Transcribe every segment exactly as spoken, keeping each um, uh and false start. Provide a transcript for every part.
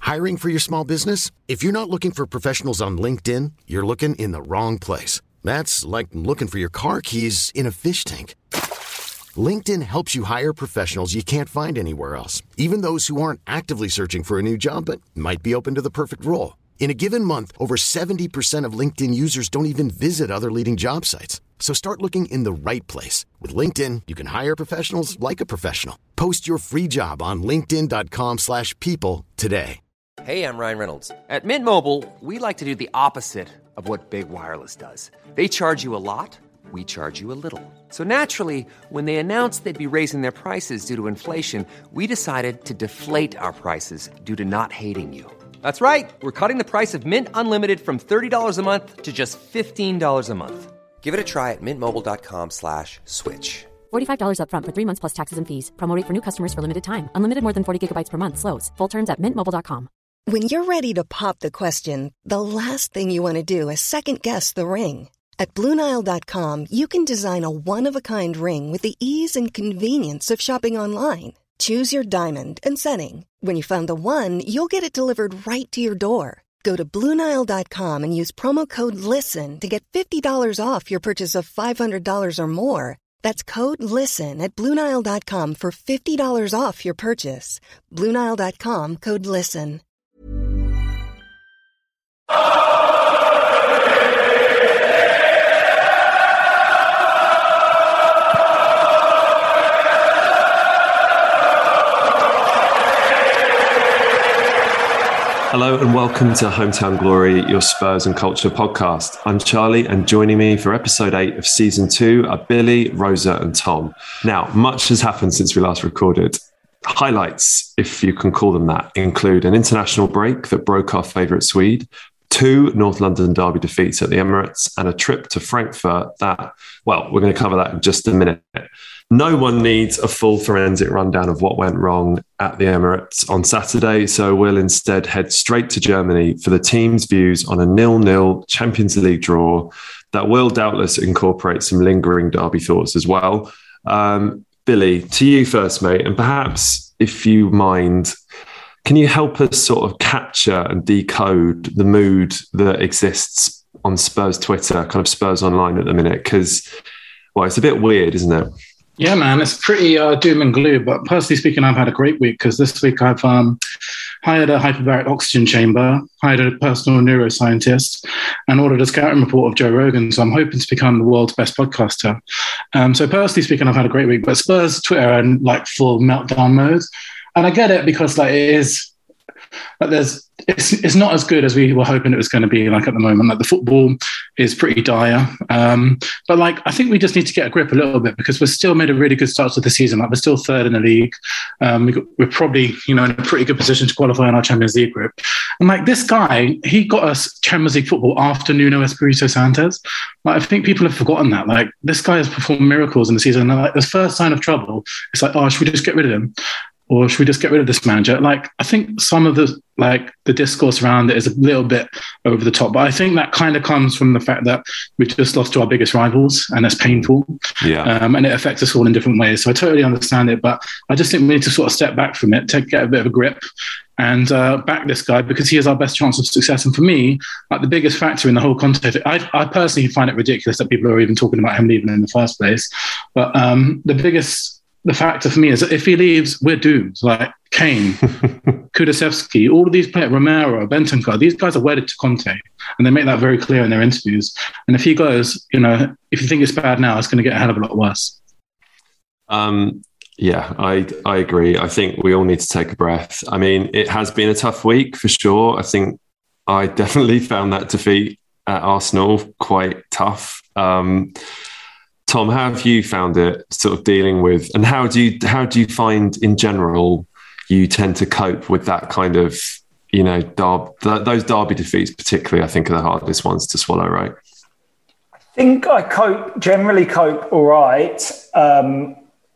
Hiring for your small business? If you're not looking for professionals on LinkedIn, you're looking in the wrong place. That's like looking for your car keys in a fish tank. LinkedIn helps you hire professionals you can't find anywhere else, even those who aren't actively searching for a new job but might be open to the perfect role. In a given month, over seventy percent of LinkedIn users don't even visit other leading job sites. So start looking in the right place. With LinkedIn, you can hire professionals like a professional. Post your free job on linkedin.com slash people today. Hey, I'm Ryan Reynolds. At Mint Mobile, we like to do the opposite of what Big Wireless does. They charge you a lot, we charge you a little. So naturally, when they announced they'd be raising their prices due to inflation, we decided to deflate our prices due to not hating you. That's right. We're cutting the price of Mint Unlimited from thirty dollars a month to just fifteen dollars a month. Give it a try at mintmobile.com slash switch. forty-five dollars up front for three months plus taxes and fees. Promo rate for new customers for limited time. Unlimited more than forty gigabytes per month. Slows full terms at mint mobile dot com. When you're ready to pop the question, the last thing you want to do is second-guess the ring. At Blue Nile dot com, you can design a one-of-a-kind ring with the ease and convenience of shopping online. Choose your diamond and setting. When you find the one, you'll get it delivered right to your door. Go to Blue Nile dot com and use promo code LISTEN to get fifty dollars off your purchase of five hundred dollars or more. That's code LISTEN at Blue Nile dot com for fifty dollars off your purchase. Blue Nile dot com, code LISTEN. Hello and welcome to Hometown Glory, your Spurs and Culture podcast. I'm Charlie, and joining me for episode eight of season two are Billy, Rosa and Tom. Now, much has happened since we last recorded. Highlights, if you can call them that, include an international break that broke our favourite Swede, two North London derby defeats at the Emirates, and a trip to Frankfurt that, well, we're going to cover that in just a minute. No one needs a full forensic rundown of what went wrong at the Emirates on Saturday, so we'll instead head straight to Germany for the team's views on a nil-nil Champions League draw that will doubtless incorporate some lingering derby thoughts as well. Um, Billy, to you first, mate, and perhaps, if you mind, can you help us sort of capture and decode the mood that exists on Spurs Twitter, kind of Spurs Online at the minute? Because, well, it's a bit weird, isn't it? Yeah, man, it's pretty uh, doom and gloom. But personally speaking, I've had a great week because this week I've um, hired a hyperbaric oxygen chamber, hired a personal neuroscientist, and ordered a scouting report of Joe Rogan. So I'm hoping to become the world's best podcaster. Um, so personally speaking, I've had a great week. But Spurs Twitter are in like full meltdown mode, and I get it because like it is. Like there's, it's it's not as good as we were hoping it was going to be. Like at the moment, like the football is pretty dire. Um, but like I think we just need to get a grip a little bit because we're still made a really good start to the season. Like we're still third in the league. Um, we got, we're probably you know in a pretty good position to qualify in our Champions League group. And like this guy, he got us Champions League football after Nuno Espirito Santos. Like I think people have forgotten that. Like this guy has performed miracles in the season. And like the first sign of trouble, it's like, oh, should we just get rid of him? Or should we just get rid of this manager? Like, I think some of the like the discourse around it is a little bit over the top, but I think that kind of comes from the fact that we just lost to our biggest rivals, and that's painful. Yeah, um, and it affects us all in different ways. So I totally understand it, but I just think we need to sort of step back from it, take get a bit of a grip, and uh, back this guy because he is our best chance of success. And for me, like the biggest factor in the whole context, I, I personally find it ridiculous that people are even talking about him leaving in the first place. But um, the biggest The factor for me is that if he leaves, we're doomed. Like Kane, Kulusevski, all of these players, Romero, Bentancur, these guys are wedded to Conte, and they make that very clear in their interviews. And if he goes, you know, if you think it's bad now, it's going to get a hell of a lot worse. Um, yeah, I I agree. I think we all need to take a breath. I mean, it has been a tough week for sure. I think I definitely found that defeat at Arsenal quite tough. Um, Tom, how have you found it sort of dealing with, and how do you how do you find in general you tend to cope with that kind of, you know, derb, th- those derby defeats particularly, I think are the hardest ones to swallow, right? I think I cope, generally cope all right. Um,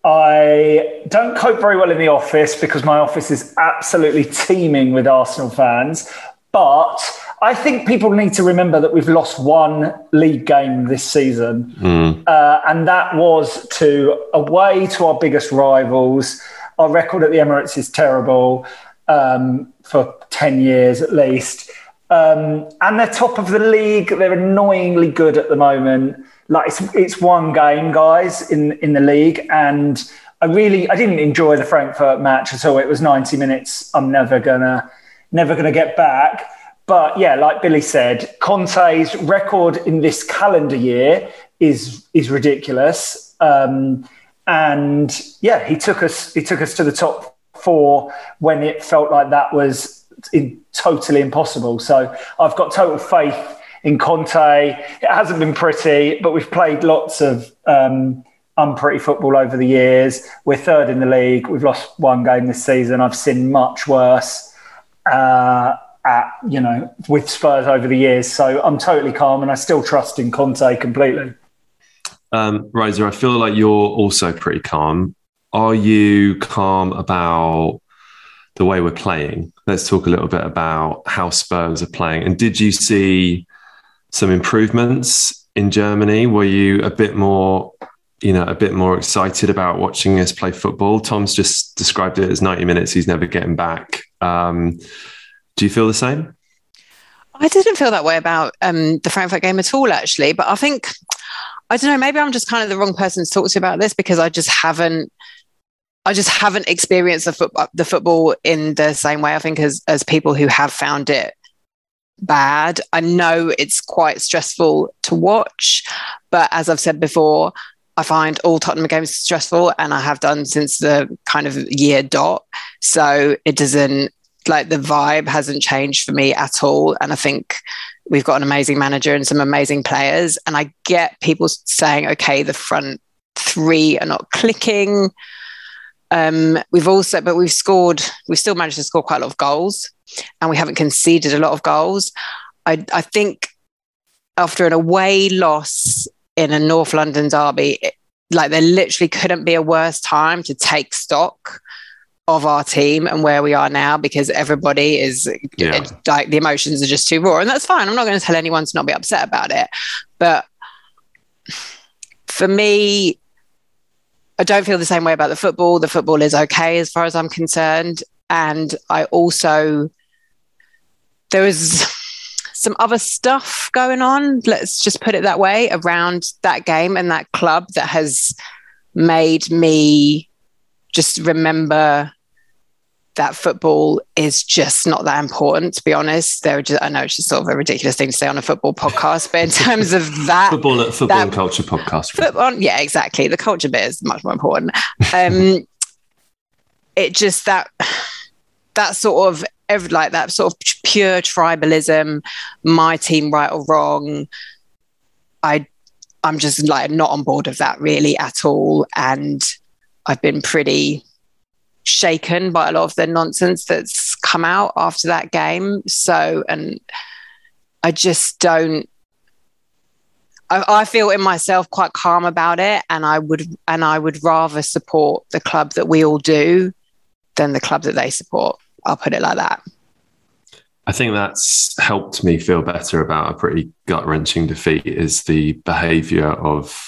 I don't cope very well in the office because my office is absolutely teeming with Arsenal fans, but I think people need to remember that we've lost one league game this season, mm. uh, and that was to away to our biggest rivals. Our record at the Emirates is terrible. Um, for ten years at least. Um, and they're top of the league. They're annoyingly good at the moment. Like it's, it's one game, guys, in, in the league. And I really, I didn't enjoy the Frankfurt match at all. It was ninety minutes. I'm never gonna, never gonna get back. But yeah, like Billy said, Conte's record in this calendar year is is ridiculous. Um, and yeah, he took us, he took us to the top four when it felt like that was in, totally impossible. So I've got total faith in Conte. It hasn't been pretty, but we've played lots of um, unpretty football over the years. We're third in the league. We've lost one game this season. I've seen much worse uh, at, you know, with Spurs over the years. So I'm totally calm and I still trust in Conte completely. Um, Rosa, I feel like you're also pretty calm. Are you calm about the way we're playing? Let's talk a little bit about how Spurs are playing. And did you see some improvements in Germany? Were you a bit more, you know, a bit more excited about watching us play football? Tom's just described it as ninety minutes. He's never getting back. Um, do you feel the same? I didn't feel that way about um, the Frankfurt game at all, actually. But I think, I don't know, maybe I'm just kind of the wrong person to talk to about this because I just haven't, I just haven't experienced the football, the football in the same way, I think, as as people who have found it bad. I know it's quite stressful to watch, but as I've said before, I find all Tottenham games stressful, and I have done since the kind of year dot. So it doesn't, like, the vibe hasn't changed for me at all. And I think we've got an amazing manager and some amazing players. And I get people saying, okay, the front three are not clicking. Um, we've also, but we've scored, we've still managed to score quite a lot of goals, and we haven't conceded a lot of goals. I, I think after an away loss in a North London derby, it, like there literally couldn't be a worse time to take stock of our team and where we are now, because everybody is yeah. it, like the emotions are just too raw, and that's fine. I'm not going to tell anyone to not be upset about it, but for me, I don't feel the same way about the football. The football is okay as far as I'm concerned. And I also, there was some other stuff going on, let's just put it that way, around that game and that club that has made me just remember that football is just not that important, to be honest. They're just, I know it's just sort of a ridiculous thing to say on a football podcast, but in terms of that... football football that, and culture podcast. Football, yeah, exactly. The culture bit is much more important. Um, it just, that that sort of, every, like that sort of pure tribalism, my team right or wrong, I, I'm just like not on board with that really at all. And I've been pretty shaken by a lot of the nonsense that's come out after that game. So, and I just don't, I, I feel in myself quite calm about it. And I would, and I would rather support the club that we all do than the club that they support. I'll put it like that. I think that's helped me feel better about a pretty gut-wrenching defeat, is the behaviour of,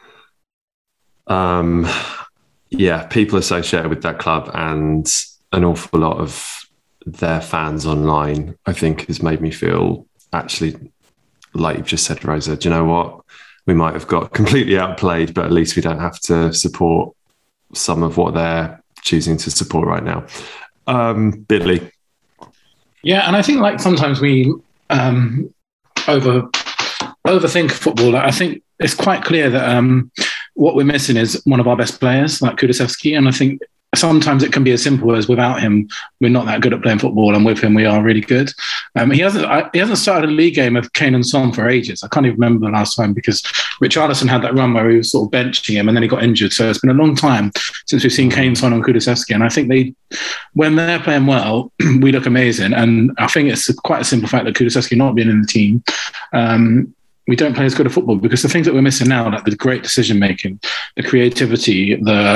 um, yeah, people associated with that club, and an awful lot of their fans online, I think, has made me feel actually, like you've just said, Rosa, do you know what? We might have got completely outplayed, but at least we don't have to support some of what they're choosing to support right now. Um, Billy. Yeah, and I think like sometimes we um, over overthink football. Like, I think it's quite clear that um, what we're missing is one of our best players, like Kulusevski, and I think sometimes it can be as simple as without him, we're not that good at playing football, and with him, we are really good. Um, he hasn't I, he hasn't started a league game of Kane and Son for ages. I can't even remember the last time, because Richarlison had that run where he was sort of benching him and then he got injured. So it's been a long time since we've seen Kane, Son and Kulusevski. And I think they, when they're playing well, we look amazing. And I think it's quite a simple fact that Kulusevski not being in the team, um, we don't play as good a football, because the things that we're missing now, like the great decision making, the creativity, the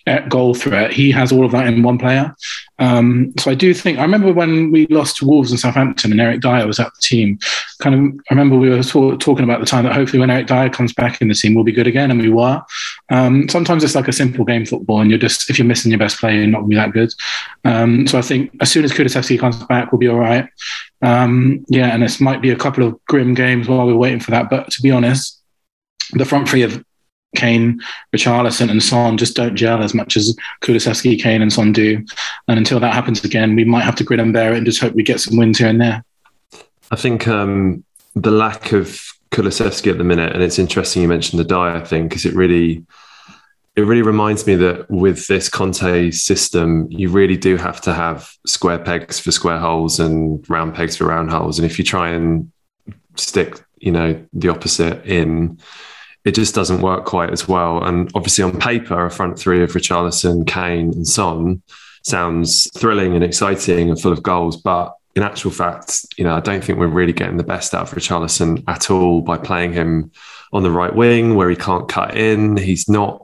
goal threat, he has all of that in one player. Um, so I do think, I remember when we lost to Wolves and Southampton and Eric Dyer was at the team, kind of, I remember we were talk, talking about the time that hopefully when Eric Dyer comes back in the team, we'll be good again, and we were. Um, sometimes it's like a simple game football, and you're just, if you're missing your best player, you're not going to be that good. Um, so I think as soon as Kulusevski comes back, we'll be all right. Um, yeah, and this might be a couple of grim games while we're waiting for that. But to be honest, the front three of Kane, Richarlison and Son just don't gel as much as Kulusevski, Kane and Son do. And until that happens again, we might have to grit and bear it and just hope we get some wins here and there. I think um, the lack of Kulusevski at the minute, and it's interesting you mentioned the Dyer thing, because it really, it really reminds me that with this Conte system, you really do have to have square pegs for square holes and round pegs for round holes. And if you try and stick, you know, the opposite in, it just doesn't work quite as well. And obviously on paper, a front three of Richarlison, Kane and Son sounds thrilling and exciting and full of goals. But in actual fact, you know, I don't think we're really getting the best out of Richarlison at all by playing him on the right wing where he can't cut in. He's not,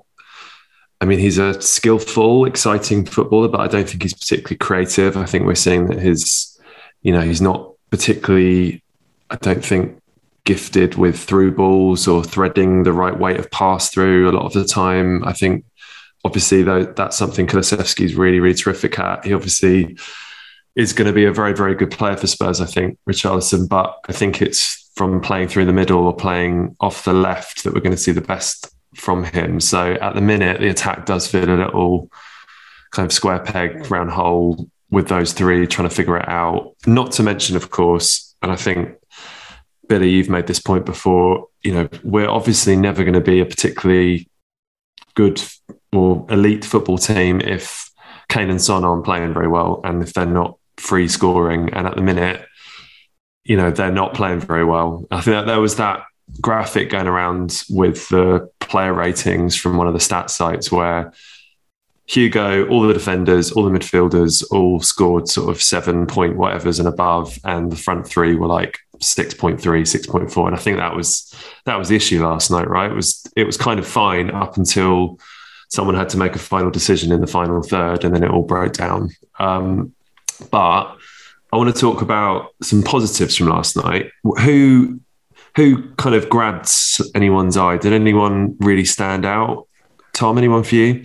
I mean, he's a skillful, exciting footballer, but I don't think he's particularly creative. I think we're seeing that his, you know, he's not particularly, I don't think, gifted with through balls or threading the right weight of pass through a lot of the time. I think obviously though that's something Kulusevski is really, really terrific at. He obviously is going to be a very, very good player for Spurs, I think, Richarlison, but I think it's from playing through the middle or playing off the left that we're going to see the best from him. So at the minute, the attack does feel a little kind of square peg, round hole with those three trying to figure it out. Not to mention, of course, and I think Billy, you've made this point before, you know, we're obviously never going to be a particularly good or elite football team if Kane and Son aren't playing very well and if they're not free scoring. And at the minute, you know, they're not playing very well. I think that there was that graphic going around with the player ratings from one of the stat sites where Hugo, all the defenders, all the midfielders all scored sort of seven point whatevers and above, and the front three were like six point three, six point four. And I think that was that was the issue last night, right? It was it was kind of fine up until someone had to make a final decision in the final third, and then it all broke down. Um, but I want to talk about some positives from last night. Who who kind of grabbed anyone's eye? Did anyone really stand out? Tom, anyone for you?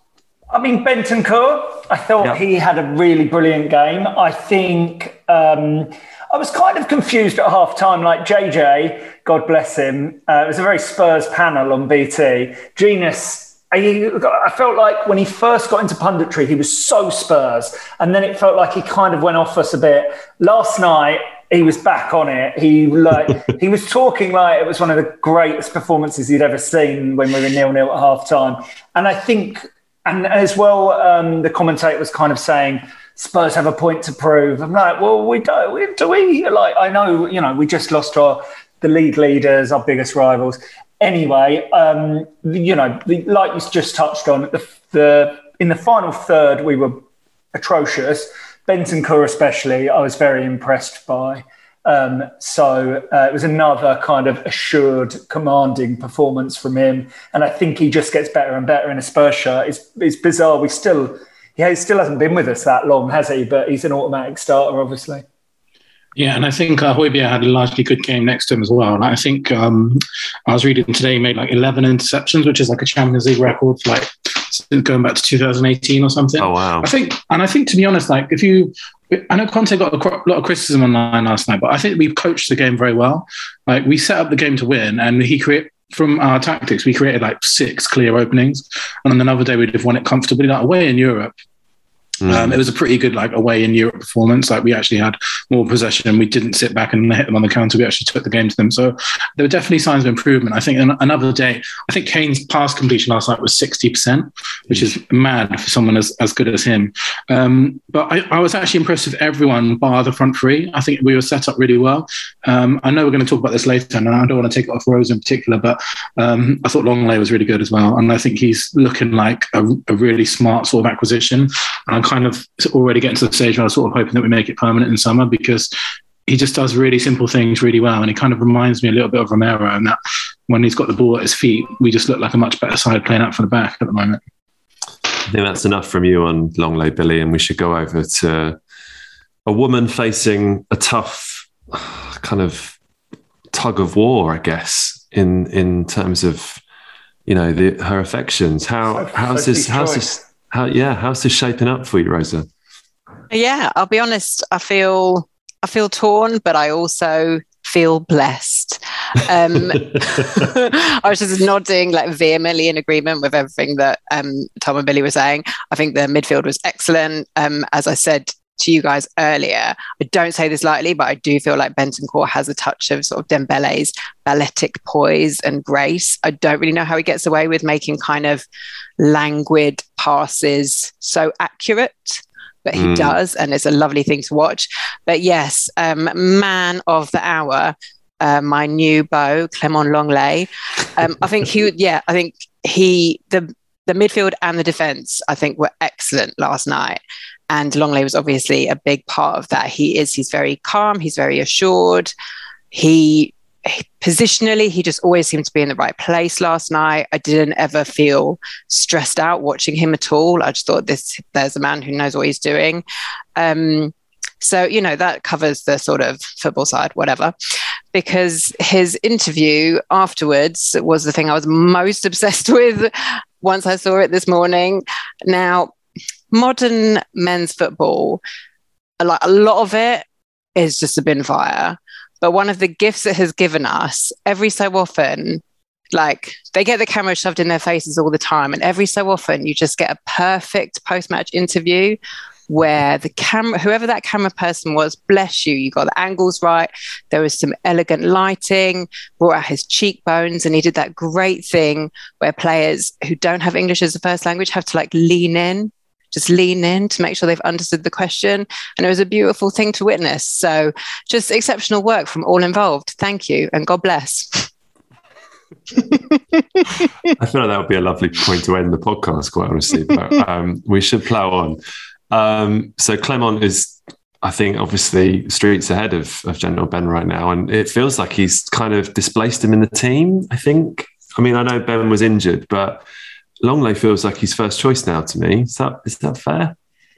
I mean, Bentancur, I thought yep. he had a really brilliant game. I think um, I was kind of confused at half time, like J J, God bless him. Uh, it was a very Spurs panel on B T. Genius, I, I felt like when he first got into punditry, he was so Spurs. And then it felt like he kind of went off us a bit. Last night, he was back on it. He like he was talking like it was one of the greatest performances he'd ever seen when we were nil-nil at half time. And I think... And as well, um, the commentator was kind of saying, Spurs have a point to prove. I'm like, well, we don't, we, do we? Like, I know, you know, we just lost to our, the league leaders, our biggest rivals. Anyway, um, you know, the, like you just touched on, the, the in the final third, we were atrocious. Bentancur especially, I was very impressed by. Um, so uh, it was another kind of assured, commanding performance from him. And I think he just gets better and better in a Spurs shirt. It's, it's bizarre. We still, he still hasn't been with us that long, has he? But he's an automatic starter, obviously. Yeah, and I think uh, Højbjerg had a largely good game next to him as well. And I think um, I was reading today, he made like eleven interceptions, which is like a Champions League record for like going back to two thousand eighteen or something. Oh, wow. I think, and I think, to be honest, like if you, I know Conte got a lot of criticism online last night, but I think we've coached the game very well. Like we set up the game to win, and he created, from our tactics, we created like six clear openings. And on another day, we'd have won it comfortably, like away in Europe. Mm. Um, it was a pretty good like away in Europe performance. Like we actually had more possession. We didn't sit back and hit them on the counter. We actually took the game to them. So there were definitely signs of improvement. I think another day, I think Kane's pass completion last night was sixty percent, which is mad for someone as, as good as him. Um, but I, I was actually impressed with everyone bar the front three. I think we were set up really well. Um, I know we're going to talk about this later, and I don't want to take it off Rose in particular, but um, I thought Longley was really good as well. And I think he's looking like a, a really smart sort of acquisition. And I'm kind of already getting to the stage where I'm sort of hoping that we make it permanent in summer, because he just does really simple things really well. And he kind of reminds me a little bit of Romero, and that when he's got the ball at his feet, we just look like a much better side playing out from the back at the moment. I think that's enough from you on Longley, Billy, and we should go over to a woman facing a tough kind of tug of war, I guess, in in terms of, you know, the, her affections. How so, how's so this? How's this? How yeah? How's this shaping up for you, Rosa? Yeah, I'll be honest. I feel I feel torn, but I also feel blessed. Um, I was just nodding like vehemently in agreement with everything that um, Tom and Billy were saying. I think the midfield was excellent. Um, as I said to you guys earlier, I don't say this lightly, but I do feel like Bentancur has a touch of sort of Dembele's balletic poise and grace. I don't really know how he gets away with making kind of languid passes so accurate, but he mm. does, and it's a lovely thing to watch. But yes, um, man of the hour, uh, my new beau, Clement Longley. Um, I think he, yeah, I think he, the the midfield and the defence, I think were excellent last night. And Longley was obviously a big part of that. He is, he's very calm, he's very assured. He, he positionally, he just always seemed to be in the right place last night. I didn't ever feel stressed out watching him at all. I just thought this, there's a man who knows what he's doing. Um, so, you know, that covers the sort of football side, whatever, because his interview afterwards was the thing I was most obsessed with once I saw it this morning. Now, modern men's football, like a lot of it is just a bin fire. But one of the gifts it has given us, every so often, like they get the camera shoved in their faces all the time, and every so often you just get a perfect post-match interview where the camera, whoever that camera person was, bless you, you got the angles right. There was some elegant lighting, brought out his cheekbones, and he did that great thing where players who don't have English as a first language have to like lean in. Just lean in to make sure they've understood the question. And it was a beautiful thing to witness. So just exceptional work from all involved. Thank you. And God bless. I feel like that would be a lovely point to end the podcast, quite honestly. But um, we should plough on. Um, so Clement is, I think, obviously streets ahead of, of General Ben right now. And it feels like he's kind of displaced him in the team, I think. I mean, I know Ben was injured, but Longley feels like his first choice now to me. Is that is that fair?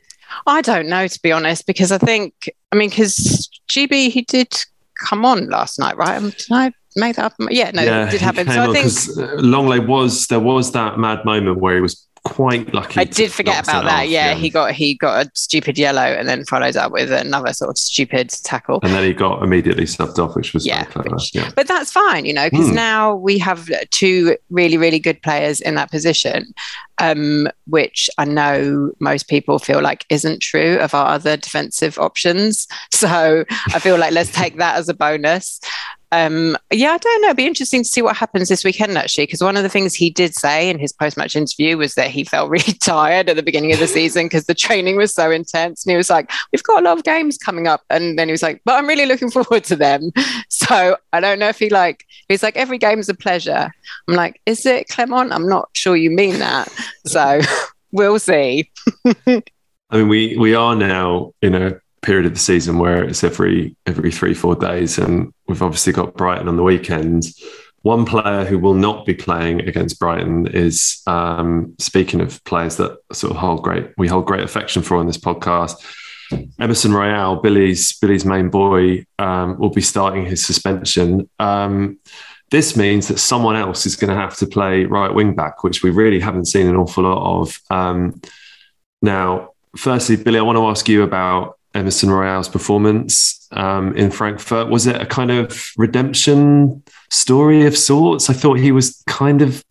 I don't know, to be honest, because I think, I mean, because G B, he did come on last night, right? Did I make that up? Yeah, no, yeah, it did happen. So I think Longley was, there was that mad moment where he was quite lucky. I did forget about that. Off, yeah, yeah, he got he got a stupid yellow and then followed up with another sort of stupid tackle. And then he got immediately subbed off, which was yeah, clever. Which, yeah. But that's fine, you know, because mm. now we have two really, really good players in that position, um, which I know most people feel like isn't true of our other defensive options. So I feel like let's take that as a bonus. Um, yeah, I don't know. It'd be interesting to see what happens this weekend, actually, because one of the things he did say in his post-match interview was that he felt really tired at the beginning of the season because the training was so intense. And he was like, we've got a lot of games coming up. And then he was like, but I'm really looking forward to them. So I don't know if he like, he's like, every game's a pleasure. I'm like, is it, Clement? I'm not sure you mean that. So we'll see. I mean, we, we are now in a period of the season where it's every every three, four days. And we've obviously got Brighton on the weekend. One player who will not be playing against Brighton is, um, speaking of players that sort of hold great, we hold great affection for on this podcast, Emerson Royal, Billy's Billy's main boy, um, will be starting his suspension. Um, this means that someone else is going to have to play right wing back, which we really haven't seen an awful lot of. Um, now, firstly, Billy, I want to ask you about Emerson Royal's performance um, in Frankfurt. Was it a kind of redemption story of sorts? I thought he was kind of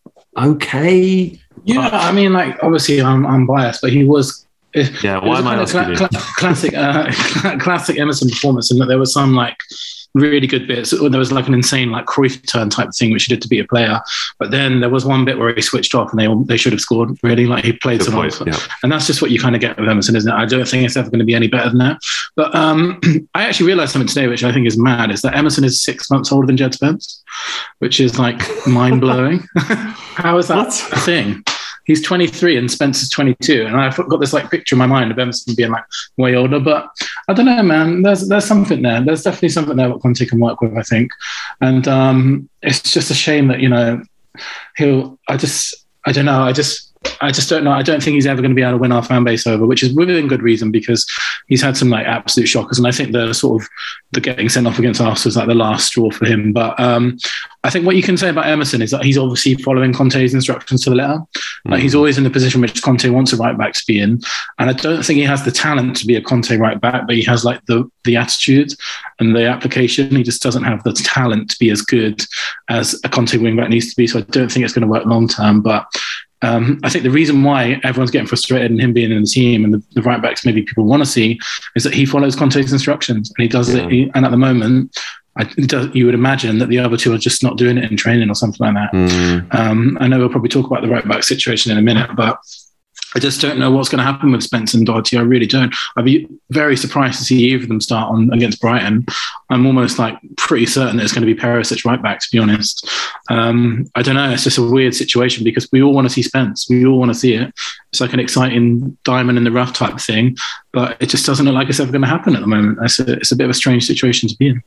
okay. Yeah, I mean, like, obviously I'm, I'm biased, but he was. Yeah, why am I asking cla- you? Cl- classic, uh, classic Emerson performance, and that there was some like really good bits. There was like an insane like Cruyff turn type thing, which he did to be a player. But then there was one bit where he switched off, and they they should have scored. Really, like he played some off, yeah. And that's just what you kind of get with Emerson, isn't it? I don't think it's ever going to be any better than that. But um, I actually realised something today, which I think is mad, is that Emerson is six months older than Jed Spence, which is like mind blowing. How is that what? a thing? He's twenty-three and Spence is twenty-two. And I've got this like picture in my mind of Emerson being like way older. But I don't know, man. There's there's something there. There's definitely something there that Conte can work with, I think. And um, it's just a shame that, you know, he'll, I just, I don't know. I just, I just don't know. I don't think he's ever going to be able to win our fan base over, which is within good reason because he's had some like absolute shockers. And I think the sort of the getting sent off against us was like the last straw for him. But um, I think what you can say about Emerson is that he's obviously following Conte's instructions to the letter. Like mm. he's always in the position which Conte wants a right back to be in. And I don't think he has the talent to be a Conte right back, but he has like the, the attitude and the application. He just doesn't have the talent to be as good as a Conte wing back needs to be. So I don't think it's going to work long term. But Um, I think the reason why everyone's getting frustrated and him being in the team and the, the right backs maybe people want to see is that he follows Conte's instructions and he does yeah. it. He, and at the moment, I, you would imagine that the other two are just not doing it in training or something like that. Mm. Um, I know we'll probably talk about the right back situation in a minute, but I just don't know what's going to happen with Spence and Doherty. I really don't. I'd be very surprised to see either of them start on against Brighton. I'm almost like pretty certain that it's going to be Perisic right back, to be honest. Um, I don't know. It's just a weird situation because we all want to see Spence. We all want to see it. It's like an exciting diamond in the rough type thing, but it just doesn't look like it's ever going to happen at the moment. It's a, it's a bit of a strange situation to be in.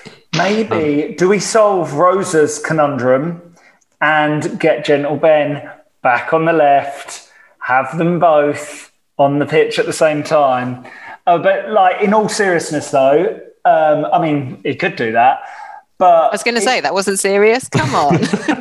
Maybe, do we solve Rosa's conundrum and get Gentle Ben back on the left, have them both on the pitch at the same time? Uh, but like, in all seriousness though, um, I mean, he could do that. But I was going to say, that wasn't serious. Come on.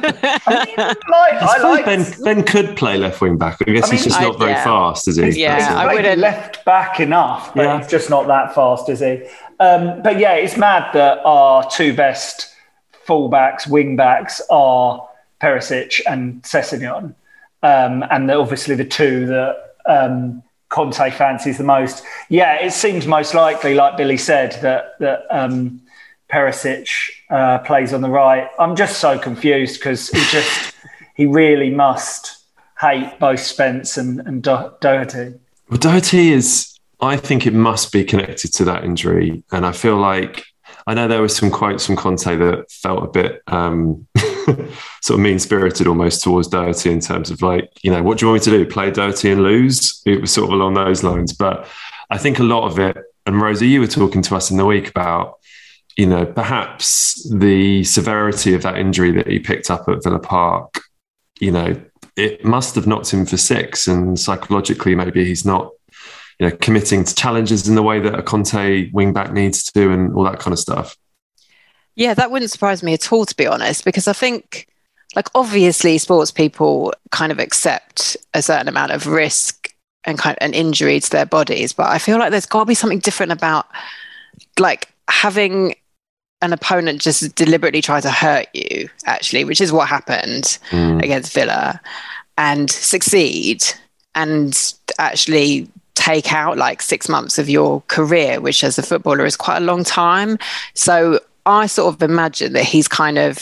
I mean, like, I like Ben, Ben could play left wing back. I guess I mean, he's just not I, very yeah. fast, is he? Yeah, he's I would have left back enough, but yeah. he's just not that fast, is he? Um, but yeah, it's mad that our two best fullbacks, wing backs are Perisic and Sessegnon. Um, and the, obviously the two that um, Conte fancies the most. Yeah, it seems most likely, like Billy said, that that um, Perisic uh, plays on the right. I'm just so confused because he just he really must hate both Spence and, and Do- Doherty. Well, Doherty is, I think it must be connected to that injury. And I feel like, I know there were some quotes from Conte that felt a bit um, sort of mean-spirited almost towards Doherty in terms of like, you know, what do you want me to do? Play Doherty and lose? It was sort of along those lines. But I think a lot of it, and Rosa, you were talking to us in the week about, you know, perhaps the severity of that injury that he picked up at Villa Park, you know, it must have knocked him for six, and psychologically maybe he's not, you know, committing to challenges in the way that a Conte wing-back needs to and all that kind of stuff. Yeah, that wouldn't surprise me at all, to be honest, because I think, like, obviously sports people kind of accept a certain amount of risk and kind of an injury to their bodies, but I feel like there's got to be something different about, like, having an opponent just deliberately try to hurt you, actually, which is what happened mm. against Villa, and succeed and actually take out like six months of your career, which as a footballer is quite a long time. So I sort of imagine that he's kind of,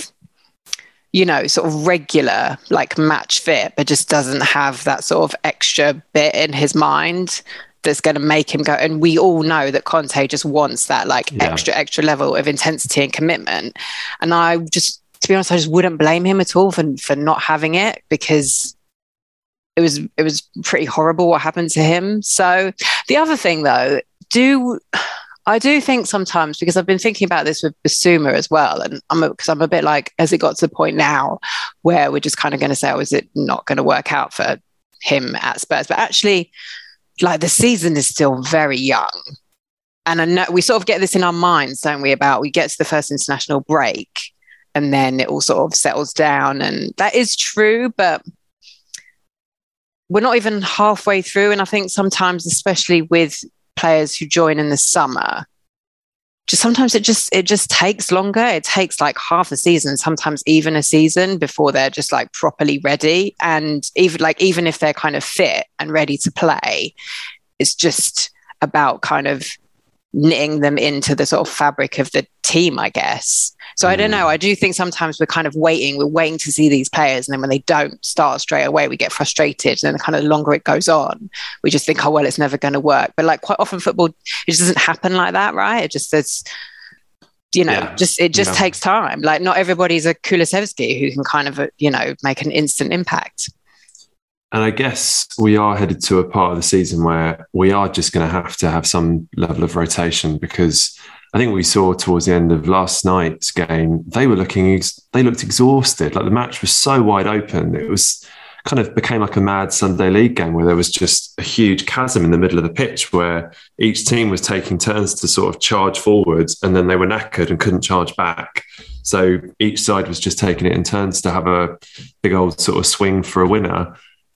you know, sort of regular, like match fit, but just doesn't have that sort of extra bit in his mind that's going to make him go. And we all know that Conte just wants that like yeah. extra, extra level of intensity and commitment. And I just, to be honest, I just wouldn't blame him at all for, for not having it, because it was, it was pretty horrible what happened to him. So the other thing though, do, I do think sometimes, because I've been thinking about this with Bissouma as well, and I'm because I'm a bit like, has it got to the point now where we're just kind of going to say, oh, is it not going to work out for him at Spurs? But actually, like, the season is still very young. And I know we sort of get this in our minds, don't we, about we get to the first international break and then it all sort of settles down. And that is true, but we're not even halfway through. And I think sometimes, especially with players who join in the summer, just sometimes it just it just takes longer. It takes like half a season, sometimes even a season, before they're just like properly ready. And even like even if they're kind of fit and ready to play, it's just about kind of knitting them into the sort of fabric of the team, I guess. So I don't know. I do think sometimes we're kind of waiting. We're waiting to see these players, and then when they don't start straight away, we get frustrated. And then kind of the longer it goes on, we just think, oh, well, it's never going to work. But like quite often football, it just doesn't happen like that, right? It just says, you know, yeah. just it just yeah. takes time. Like not everybody's a Kulusevski who can kind of, you know, make an instant impact. And I guess we are headed to a part of the season where we are just going to have to have some level of rotation, because I think we saw towards the end of last night's game, they were looking, they looked exhausted. Like the match was so wide open. It was kind of became like a mad Sunday league game where there was just a huge chasm in the middle of the pitch where each team was taking turns to sort of charge forwards and then they were knackered and couldn't charge back. So each side was just taking it in turns to have a big old sort of swing for a winner.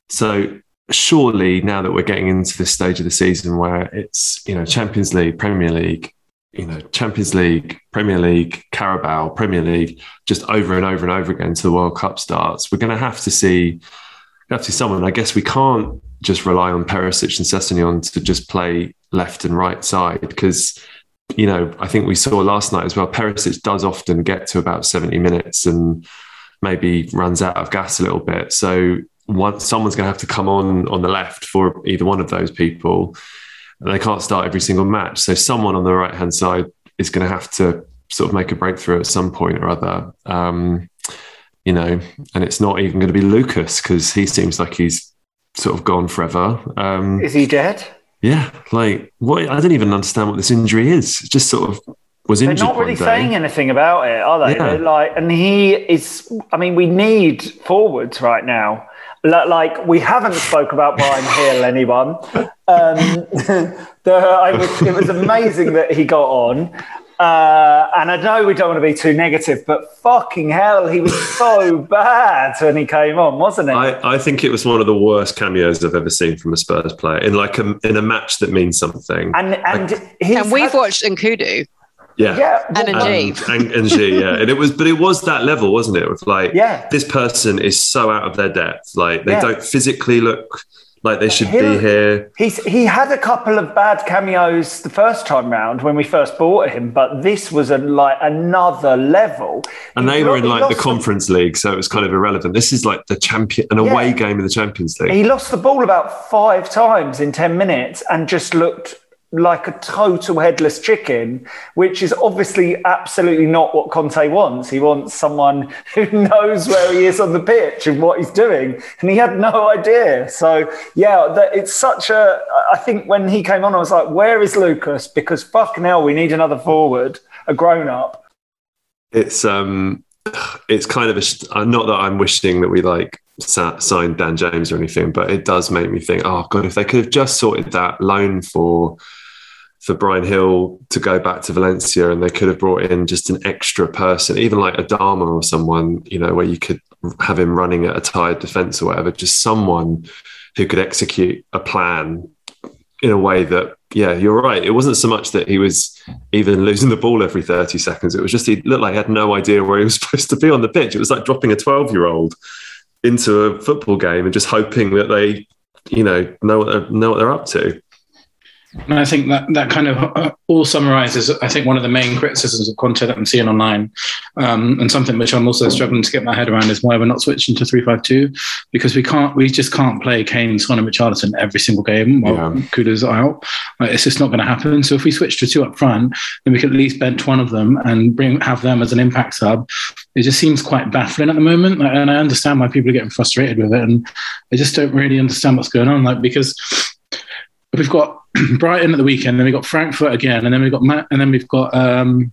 So surely now that we're getting into this stage of the season where it's, you know, Champions League, Premier League, you know, Champions League, Premier League, Carabao, Premier League, just over and over and over again till the World Cup starts, we're going to have to see, have to see someone. I guess we can't just rely on Perisic and Sessegnon to just play left and right side because, you know, I think we saw last night as well, Perisic does often get to about seventy minutes and maybe runs out of gas a little bit. So one, someone's going to have to come on on the left for either one of those people. And they can't start every single match. So someone on the right-hand side is going to have to sort of make a breakthrough at some point or other. Um, you know, and it's not even going to be Lucas because he seems like he's sort of gone forever. Um, is he dead? Yeah. Like, what? I don't even understand what this injury is. It just sort of was injured. They're not really one day. saying anything about it, are they? Yeah. They're like, and he is, I mean, we need forwards right now. Like, we haven't spoke about Brian Hill, anyone. Um, the, I was, it was amazing that he got on. Uh, and I know we don't want to be too negative, but fucking hell, he was so bad when he came on, wasn't he? I, I think it was one of the worst cameos I've ever seen from a Spurs player in like a, in a match that means something. And and, like, and we've had, watched Nkudu. Yeah, yeah, and Ng, and, and G, yeah, and it was, but it was that level, wasn't it? With like, yeah. this person is so out of their depth, like they yeah. don't physically look like they should Hill, be here. He's he had a couple of bad cameos the first time round when we first bought him, but this was a, like another level. And he they were in like the the, Conference League, so it was kind of irrelevant. This is like the champion, an away yeah. game in the Champions League. He lost the ball about five times in ten minutes and just looked like a total headless chicken, which is obviously absolutely not what Conte wants. He wants someone who knows where he is on the pitch and what he's doing. And he had no idea. So, yeah, that it's such a... I think when he came on, I was like, where is Lucas? Because fucking hell, we need another forward, a grown-up. It's um, it's kind of a... Not that I'm wishing that we, like, signed Dan James or anything, but it does make me think, oh, God, if they could have just sorted that loan for... for Brian Hill to go back to Valencia and they could have brought in just an extra person, even like Adama or someone, you know, where you could have him running at a tired defence or whatever, just someone who could execute a plan in a way that, yeah, you're right. It wasn't so much that he was even losing the ball every thirty seconds. It was just he looked like he had no idea where he was supposed to be on the pitch. It was like dropping a twelve-year-old into a football game and just hoping that they, you know, know what they're, know what they're up to. And I think that that kind of uh, all summarises, I think, one of the main criticisms of Conte that I'm seeing online, um, and something which I'm also struggling to get my head around is why we're not switching to three five two, because we can't, we just can't play Kane, Son and Richarlison every single game while yeah. Kuda's out. Like, it's just not going to happen. So if we switch to two up front, then we could at least bench one of them and bring have them as an impact sub. It just seems quite baffling at the moment, and I understand why people are getting frustrated with it, and I just don't really understand what's going on. Like, because we've got Brighton at the weekend, then we've got Frankfurt again, and then we've got Ma- and then we've got um,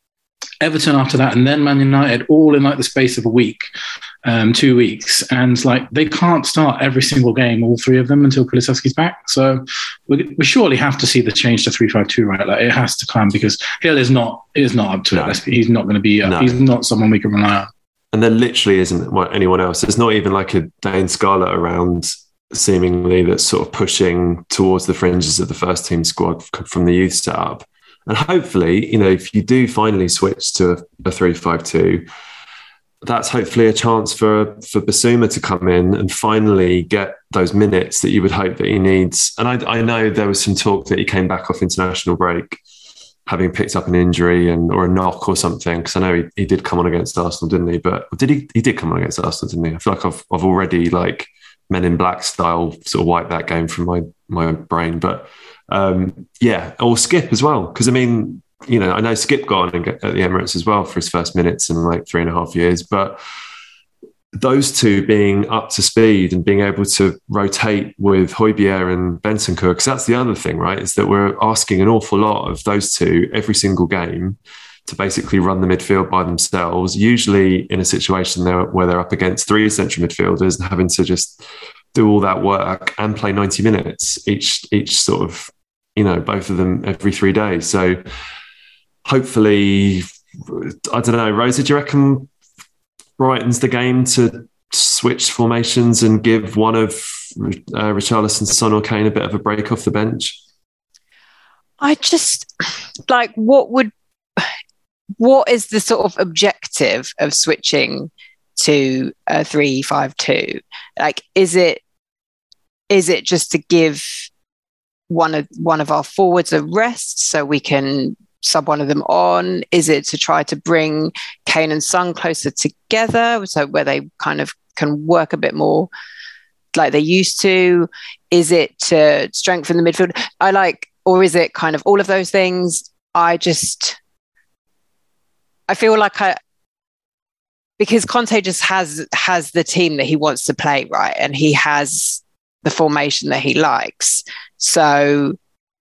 Everton after that, and then Man United, all in like the space of a week, um, two weeks, and like they can't start every single game, all three of them, until Kulusevski's back. So we, we surely have to see the change to three five two, right? Like it has to come because Hill is not is not up to no. it. He's not going to be. Uh, no. He's not someone we can rely on. And there literally isn't anyone else. There's not even like a Dane Scarlett around, seemingly, that's sort of pushing towards the fringes of the first team squad from the youth setup. And hopefully, you know, if you do finally switch to a three five two, that's hopefully a chance for for Basuma to come in and finally get those minutes that you would hope that he needs. And I, I know there was some talk that he came back off international break having picked up an injury and or a knock or something, because I know he, he did come on against Arsenal, didn't he? But did he? He did come on against Arsenal, didn't he? I feel like I've I've already like Men in Black style sort of wiped that game from my my brain. But um, yeah, or Skip as well, because I mean, you know, I know Skip got on at the Emirates as well for his first minutes in like three and a half years, but those two being up to speed and being able to rotate with Højbjerg and Bentancur, because that's the other thing, right, is that we're asking an awful lot of those two every single game to basically run the midfield by themselves, usually in a situation there where they're up against three central midfielders and having to just do all that work and play ninety minutes each, each sort of, you know, both of them every three days. So hopefully, I don't know, Rosa, do you reckon Brighton's the game to switch formations and give one of uh, Richarlison, Son or Kane a bit of a break off the bench? I just, like, what would, what is the sort of objective of switching to a three five two? Like, is it, is it just to give one of one of our forwards a rest so we can sub one of them on? Is it to try to bring Kane and Son closer together, so where they kind of can work a bit more like they used to? Is it to strengthen the midfield? I like, or is it kind of all of those things? I just, I feel like I, because Conte just has has the team that he wants to play, right? And he has the formation that he likes. So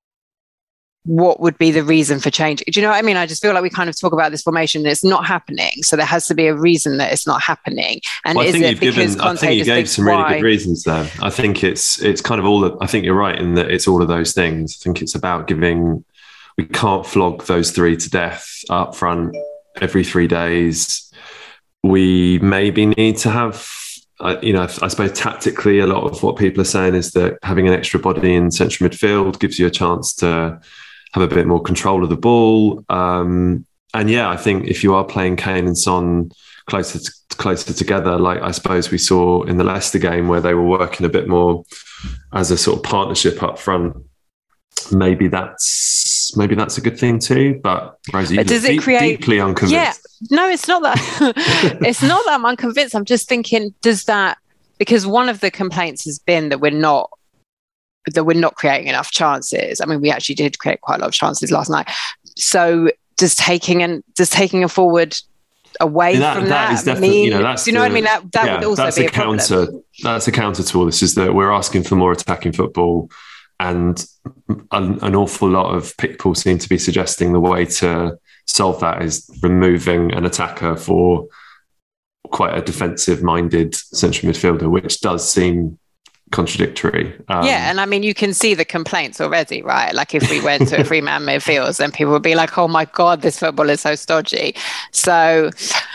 what would be the reason for change? Do you know what I mean? I just feel like we kind of talk about this formation and it's not happening. So there has to be a reason that it's not happening. And well, is it because given, Conte I think you gave some why? really good reasons there. I think it's it's kind of all, of, I think you're right in that it's all of those things. I think it's about giving, we can't flog those three to death up front every three days. We maybe need to have, Uh, you know, I suppose tactically, a lot of what people are saying is that having an extra body in central midfield gives you a chance to have a bit more control of the ball. Um, and yeah, I think if you are playing Kane and Son closer to, closer together, like I suppose we saw in the Leicester game where they were working a bit more as a sort of partnership up front, maybe that's maybe that's a good thing too. But Rosie, you does it deep, create deeply unconvinced. Yeah, no, it's not that. It's not that I'm unconvinced. I'm just thinking, does that, because one of the complaints has been that we're not that we're not creating enough chances. I mean, we actually did create quite a lot of chances last night. So does taking and does taking a forward away that, from that, that, is definitely, mean, you know, that's do you know the, what I mean? That that yeah, would also that's be a, a counter. problem. That's a counter to all this, is that we're asking for more attacking football, and an, an awful lot of people seem to be suggesting the way to solve that is removing an attacker for quite a defensive-minded central midfielder, which does seem contradictory. Um, yeah, and I mean, you can see the complaints already, right? Like if we went to a three-man midfield, then people would be like, oh my God, this football is so stodgy. So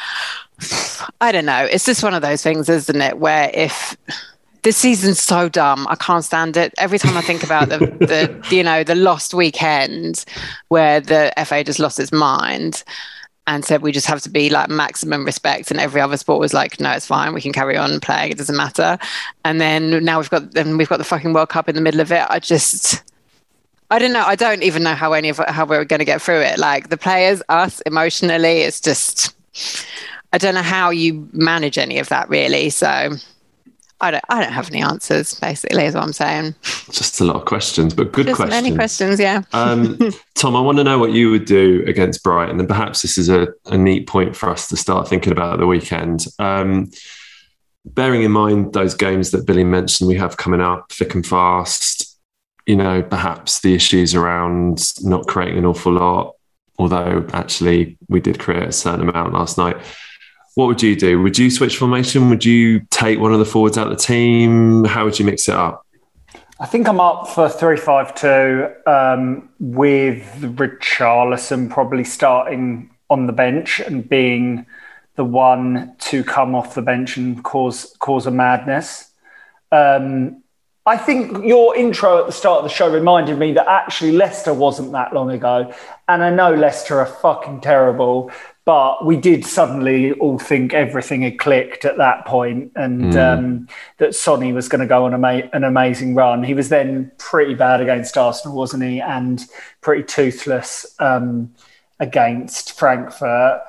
I don't know. It's just one of those things, isn't it? Where if this season's so dumb, I can't stand it. Every time I think about the, the you know, the lost weekend where the F A just lost its mind and said we just have to be like maximum respect, and every other sport was like, no, it's fine, we can carry on playing, it doesn't matter. And then now we've got then we've got the fucking World Cup in the middle of it. I just, I don't know. I don't even know how any of how we're going to get through it. Like the players, us, emotionally, it's just, I don't know how you manage any of that really. So I don't, I don't have any answers, basically, is what I'm saying. Just a lot of questions, but good Just questions. Many questions, yeah. um, Tom, I want to know what you would do against Brighton, and perhaps this is a, a neat point for us to start thinking about at the weekend. Um, bearing in mind those games that Billy mentioned we have coming up thick and fast, you know, perhaps the issues around not creating an awful lot, although actually we did create a certain amount last night. What would you do? Would you switch formation? Would you take one of the forwards out of the team? How would you mix it up? I think I'm up for three five two um, with Richarlison probably starting on the bench and being the one to come off the bench and cause cause a madness. Um, I think your intro at the start of the show reminded me that actually Leicester wasn't that long ago. And I know Leicester are fucking terrible, but we did suddenly all think everything had clicked at that point, and mm. um, that Sonny was going to go on ama- an amazing run. He was then pretty bad against Arsenal, wasn't he? And pretty toothless um, against Frankfurt.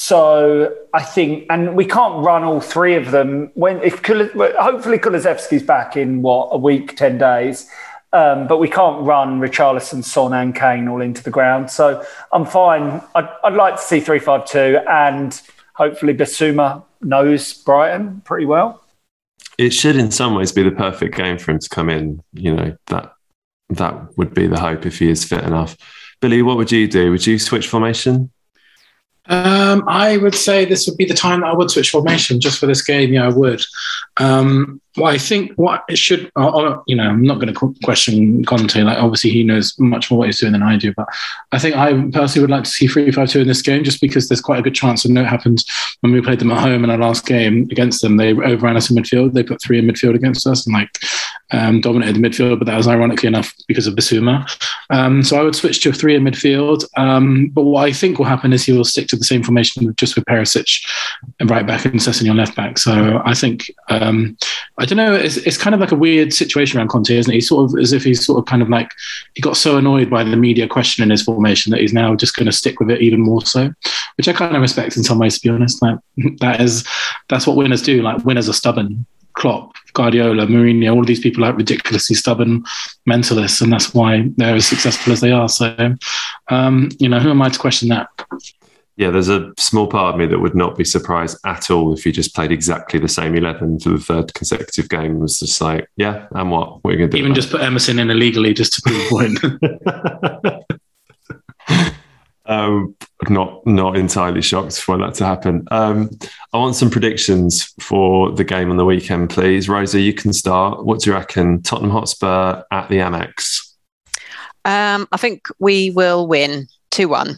So I think, and we can't run all three of them. When if Kul- hopefully Kulusevski's back in what a week, ten days. Um, but we can't run Richarlison, Son and Kane all into the ground. So I'm fine. I'd, I'd like to see three five two, and hopefully Bissouma knows Brighton pretty well. It should in some ways be the perfect game for him to come in. You know, that that would be the hope if he is fit enough. Billy, what would you do? Would you switch formation? Um, I would say this would be the time that I would switch formation just for this game. Yeah, I would. Um, well, I think what it should, uh, you know, I'm not going to question Conte. Like, obviously, he knows much more what he's doing than I do. But I think I personally would like to see three five two in this game, just because there's quite a good chance. I know it happened when we played them at home in our last game against them. They overran us in midfield. They put three in midfield against us and like um, dominated the midfield. But that was ironically enough because of Bissouma. Um, so I would switch to a three in midfield. Um, but what I think will happen is he will stick to the same formation just with Perisic and right back and Sessegnon left back. So I think. Um, I don't know. It's, it's kind of like a weird situation around Conte, isn't it? He's sort of as if he's sort of kind of like he got so annoyed by the media questioning his formation that he's now just going to stick with it even more so, which I kind of respect in some ways, to be honest. Like that is that's what winners do. Like winners are stubborn. Klopp, Guardiola, Mourinho, all of these people are like ridiculously stubborn mentalists, and that's why they're as successful as they are. So, um, you know, who am I to question that? Yeah, there's a small part of me that would not be surprised at all if he just played exactly the same eleven for the third consecutive game. It was just like, yeah, and what? What are you going to do? Even just put Emerson in illegally just to prove a point. um, not not entirely shocked for that to happen. Um, I want some predictions for the game on the weekend, please. Rosa, you can start. What do you reckon? Tottenham Hotspur at the Amex. Um, I think we will win two one.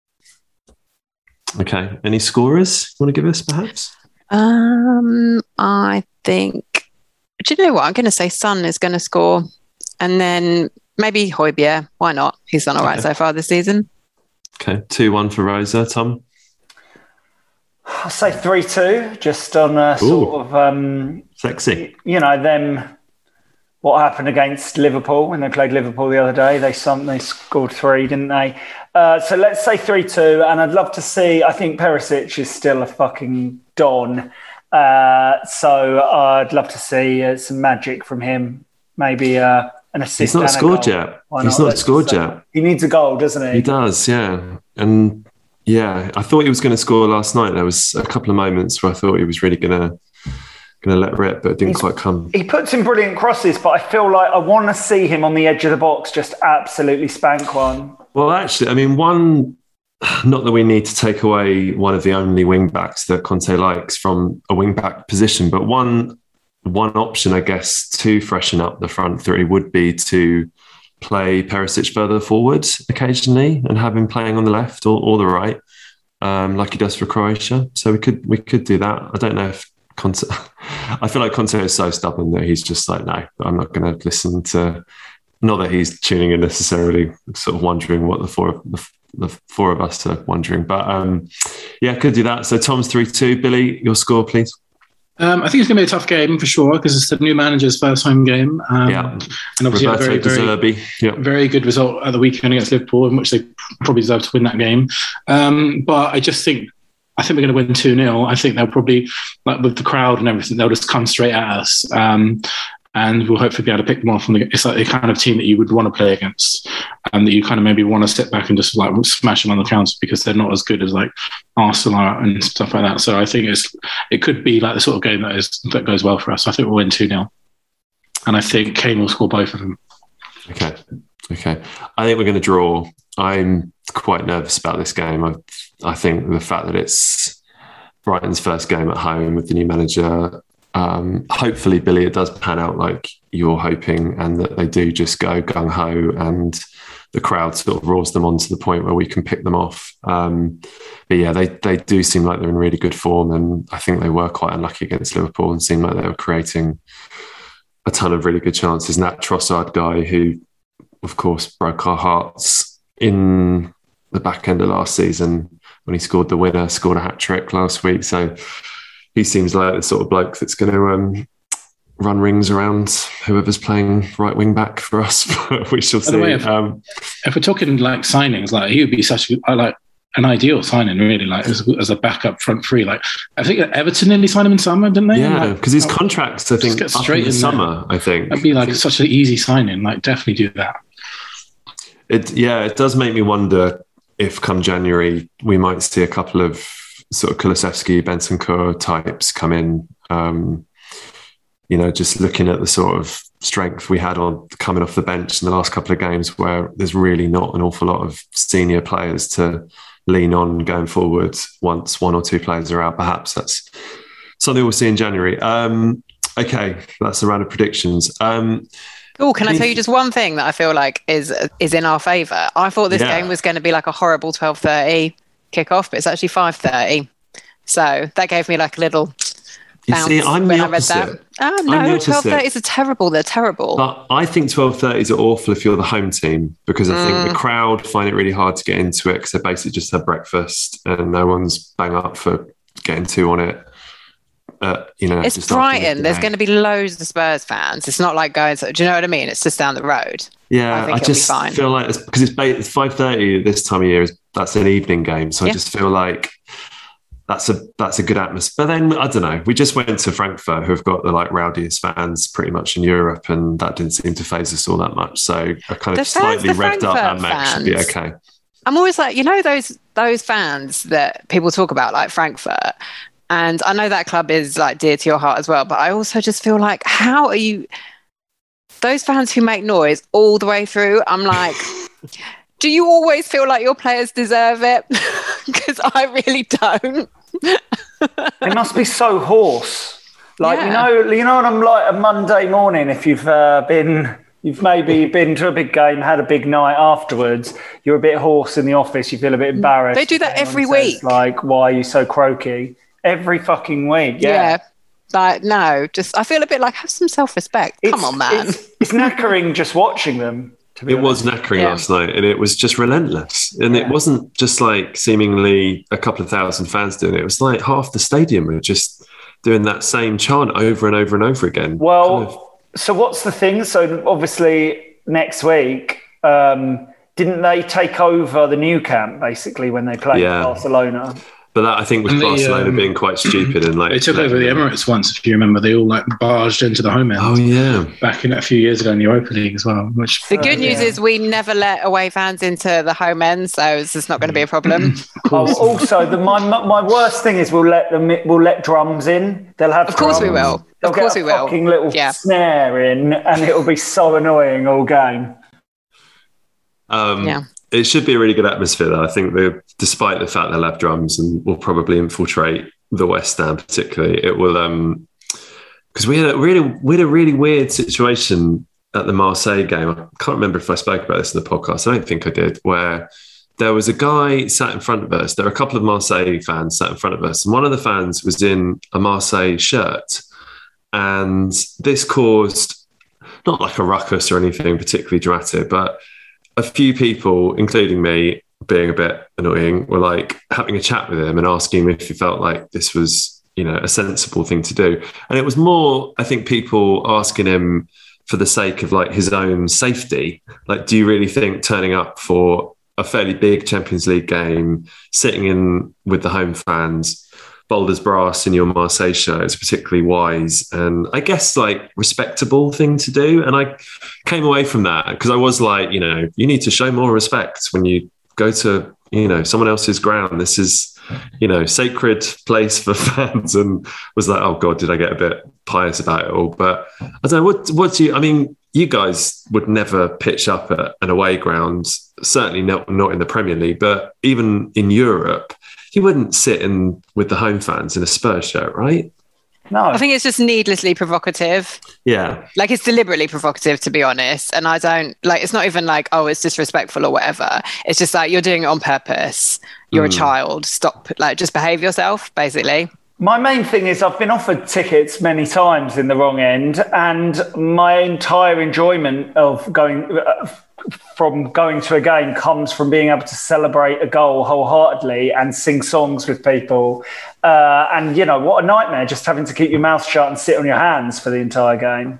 Okay. Any scorers you want to give us, perhaps? Um, I think. Do you know what? I'm going to say Son is going to score, and then maybe Højbjerg. Why not? He's done all right okay. so far this season. Okay, two one for Rosa. Tom? I'll say three two, just on a Ooh, sort of... Um, sexy. You know, them... What happened against Liverpool when they played Liverpool the other day? They some, they scored three, didn't they? Uh, so let's say three two, and I'd love to see... I think Perisic is still a fucking don. Uh, so I'd love to see uh, some magic from him. Maybe uh, an assist. He's not scored yet. He's not scored yet. He needs a goal, doesn't he? He does, yeah. And yeah, I thought he was going to score last night. There was a couple of moments where I thought he was really going to going to let rip, but it didn't He's, quite come. He puts in brilliant crosses, but I feel like I want to see him on the edge of the box just absolutely spank one. Well, actually, I mean, one, not that we need to take away one of the only wing backs that Conte likes from a wing back position, but one one option, I guess, to freshen up the front three would be to play Perisic further forward occasionally and have him playing on the left or, or the right, um, like he does for Croatia. So we could we could do that. I don't know if Conte, I feel like Conte is so stubborn that he's just like, no, I'm not going to listen to, not that he's tuning in necessarily, sort of wondering what the four, the, the four of us are wondering. But um, yeah, could do that. So Tom's three two. Billy, your score, please. Um, I think it's going to be a tough game for sure because it's the new manager's first home game. Um, yeah, and obviously Roberto a very, very, yep. very good result at the weekend against Liverpool, in which they probably deserve to win that game. Um, but I just think, I think we're going to win two nil. I think they'll probably, like with the crowd and everything, they'll just come straight at us. Um, and we'll hopefully be able to pick them off. From the, it's like the kind of team that you would want to play against, and that you kind of maybe want to sit back and just like smash them on the counter because they're not as good as like Arsenal are and stuff like that. So I think it's it could be like the sort of game that is that goes well for us. I think we'll win two nil, and I think Kane will score both of them. Okay, okay. I think we're going to draw. I'm quite nervous about this game. I, I think the fact that it's Brighton's first game at home with the new manager. Um, hopefully, Billy, it does pan out like you're hoping, and that they do just go gung ho, and the crowd sort of roars them on to the point where we can pick them off. Um, but yeah, they they do seem like they're in really good form, and I think they were quite unlucky against Liverpool and seemed like they were creating a ton of really good chances. And that Trossard guy, who of course broke our hearts in the back end of last season when he scored the winner, scored a hat trick last week. So. He seems like the sort of bloke that's going to um, run rings around whoever's playing right wing back for us. We shall see. Way, if, um, if we're talking like signings, like he would be such a, I like an ideal signing, really, like as, as a backup front three. Like I think Everton nearly signed him in summer, didn't they? Yeah, because like, his contracts, I think, up in the in summer. There. I think that'd be like such an easy signing. Like definitely do that. It yeah, it does make me wonder if come January we might see a couple of sort of Kulusevski, Bentancur types come in, um, you know, just looking at the sort of strength we had on coming off the bench in the last couple of games where there's really not an awful lot of senior players to lean on going forward once one or two players are out. Perhaps that's something we'll see in January. Um, okay, that's a round of predictions. Um, Oh, can I tell you just one thing that I feel like is is in our favour? I thought this yeah. game was going to be like a horrible twelve thirty kickoff, but it's actually five thirty. So that gave me like a little you see, I'm when the I read opposite. that. Oh no, twelve thirties are terrible. They're terrible. But I think twelve thirties are awful if you're the home team, because I mm. think the crowd find it really hard to get into it because they basically just had breakfast and no one's bang up for getting two on it. Uh, you know, it's Brighton. There's going to be loads of Spurs fans. It's not like going to, do you know what I mean? It's just down the road. Yeah, I, think I just be feel like it's, because it's, it's five thirty this time of year. That's an evening game, so yeah. I just feel like that's a that's a good atmosphere. But then I don't know. We just went to Frankfurt, who've got the like rowdiest fans pretty much in Europe, and that didn't seem to phase us all that much. So I kind of the slightly fans, revved up that match. Fans. Should be okay. I'm always like, you know, those those fans that people talk about, like Frankfurt. And I know that club is like dear to your heart as well, but I also just feel like, how are you, those fans who make noise all the way through, I'm like, do you always feel like your players deserve it? Because I really don't. It must be so hoarse. Like, yeah. you know, you know, on a, like a Monday morning, if you've uh, been, you've maybe been to a big game, had a big night afterwards, you're a bit hoarse in the office, you feel a bit embarrassed. They do that every week. Says, like, why are you so croaky? Every fucking week, yeah. yeah. Like, no, just, I feel a bit like, have some self-respect. It's, Come on, man. It's, it's knackering just watching them. To be it honest. was knackering yeah. last night, and it was just relentless. And yeah. it wasn't just like seemingly a couple of thousand fans doing it. It was like half the stadium were just doing that same chant over and over and over again. Well, kind of. So what's the thing? So obviously next week, um, didn't they take over the Nou Camp basically when they played yeah. Barcelona? But that, I think, was and Barcelona the, um, being quite stupid. And like they took over the Emirates once, if you remember. They all like barged into the home end. Oh, yeah. Back in a few years ago in the Europa League as well. Which, the good uh, news yeah. is we never let away fans into the home end, so it's just not going to be a problem. Oh, also, the, my my worst thing is we'll let them we'll let drums in. They'll have of course drums. we will. They'll of course get a we will. Fucking little yeah. snare in, and it'll be so annoying all game. Um, yeah. It should be a really good atmosphere, though. I think that despite the fact they'll have drums and will probably infiltrate the West Stand, particularly, it will. Um, because we had a really, we had a really weird situation at the Marseille game. I can't remember if I spoke about this in the podcast. I don't think I did. Where there was a guy sat in front of us. There were a couple of Marseille fans sat in front of us, and one of the fans was in a Marseille shirt, and this caused not like a ruckus or anything particularly dramatic, but a few people, including me, being a bit annoying, were like having a chat with him and asking him if he felt like this was, you know, a sensible thing to do. And it was more, I think, people asking him for the sake of like his own safety. Like, do you really think turning up for a fairly big Champions League game, sitting in with the home fans, bold as brass in your Marseille shirt is particularly wise and I guess like respectable thing to do? And I came away from that because I was like, you know, you need to show more respect when you go to, you know, someone else's ground. This is, you know, sacred place for fans. And was like, oh God, did I get a bit pious about it all? But I don't know, what, what do you, I mean, you guys would never pitch up at an away ground, certainly not, not in the Premier League, but even in Europe, you wouldn't sit in with the home fans in a Spurs shirt, right? No. I think it's just needlessly provocative. Yeah. Like, it's deliberately provocative, to be honest. And I don't, like, it's not even like, oh, it's disrespectful or whatever. It's just like, you're doing it on purpose. You're mm. a child. Stop, like, just behave yourself, basically. My main thing is I've been offered tickets many times in the wrong end, and my entire enjoyment of going uh, from going to a game comes from being able to celebrate a goal wholeheartedly and sing songs with people. Uh, and, you know, what a nightmare just having to keep your mouth shut and sit on your hands for the entire game.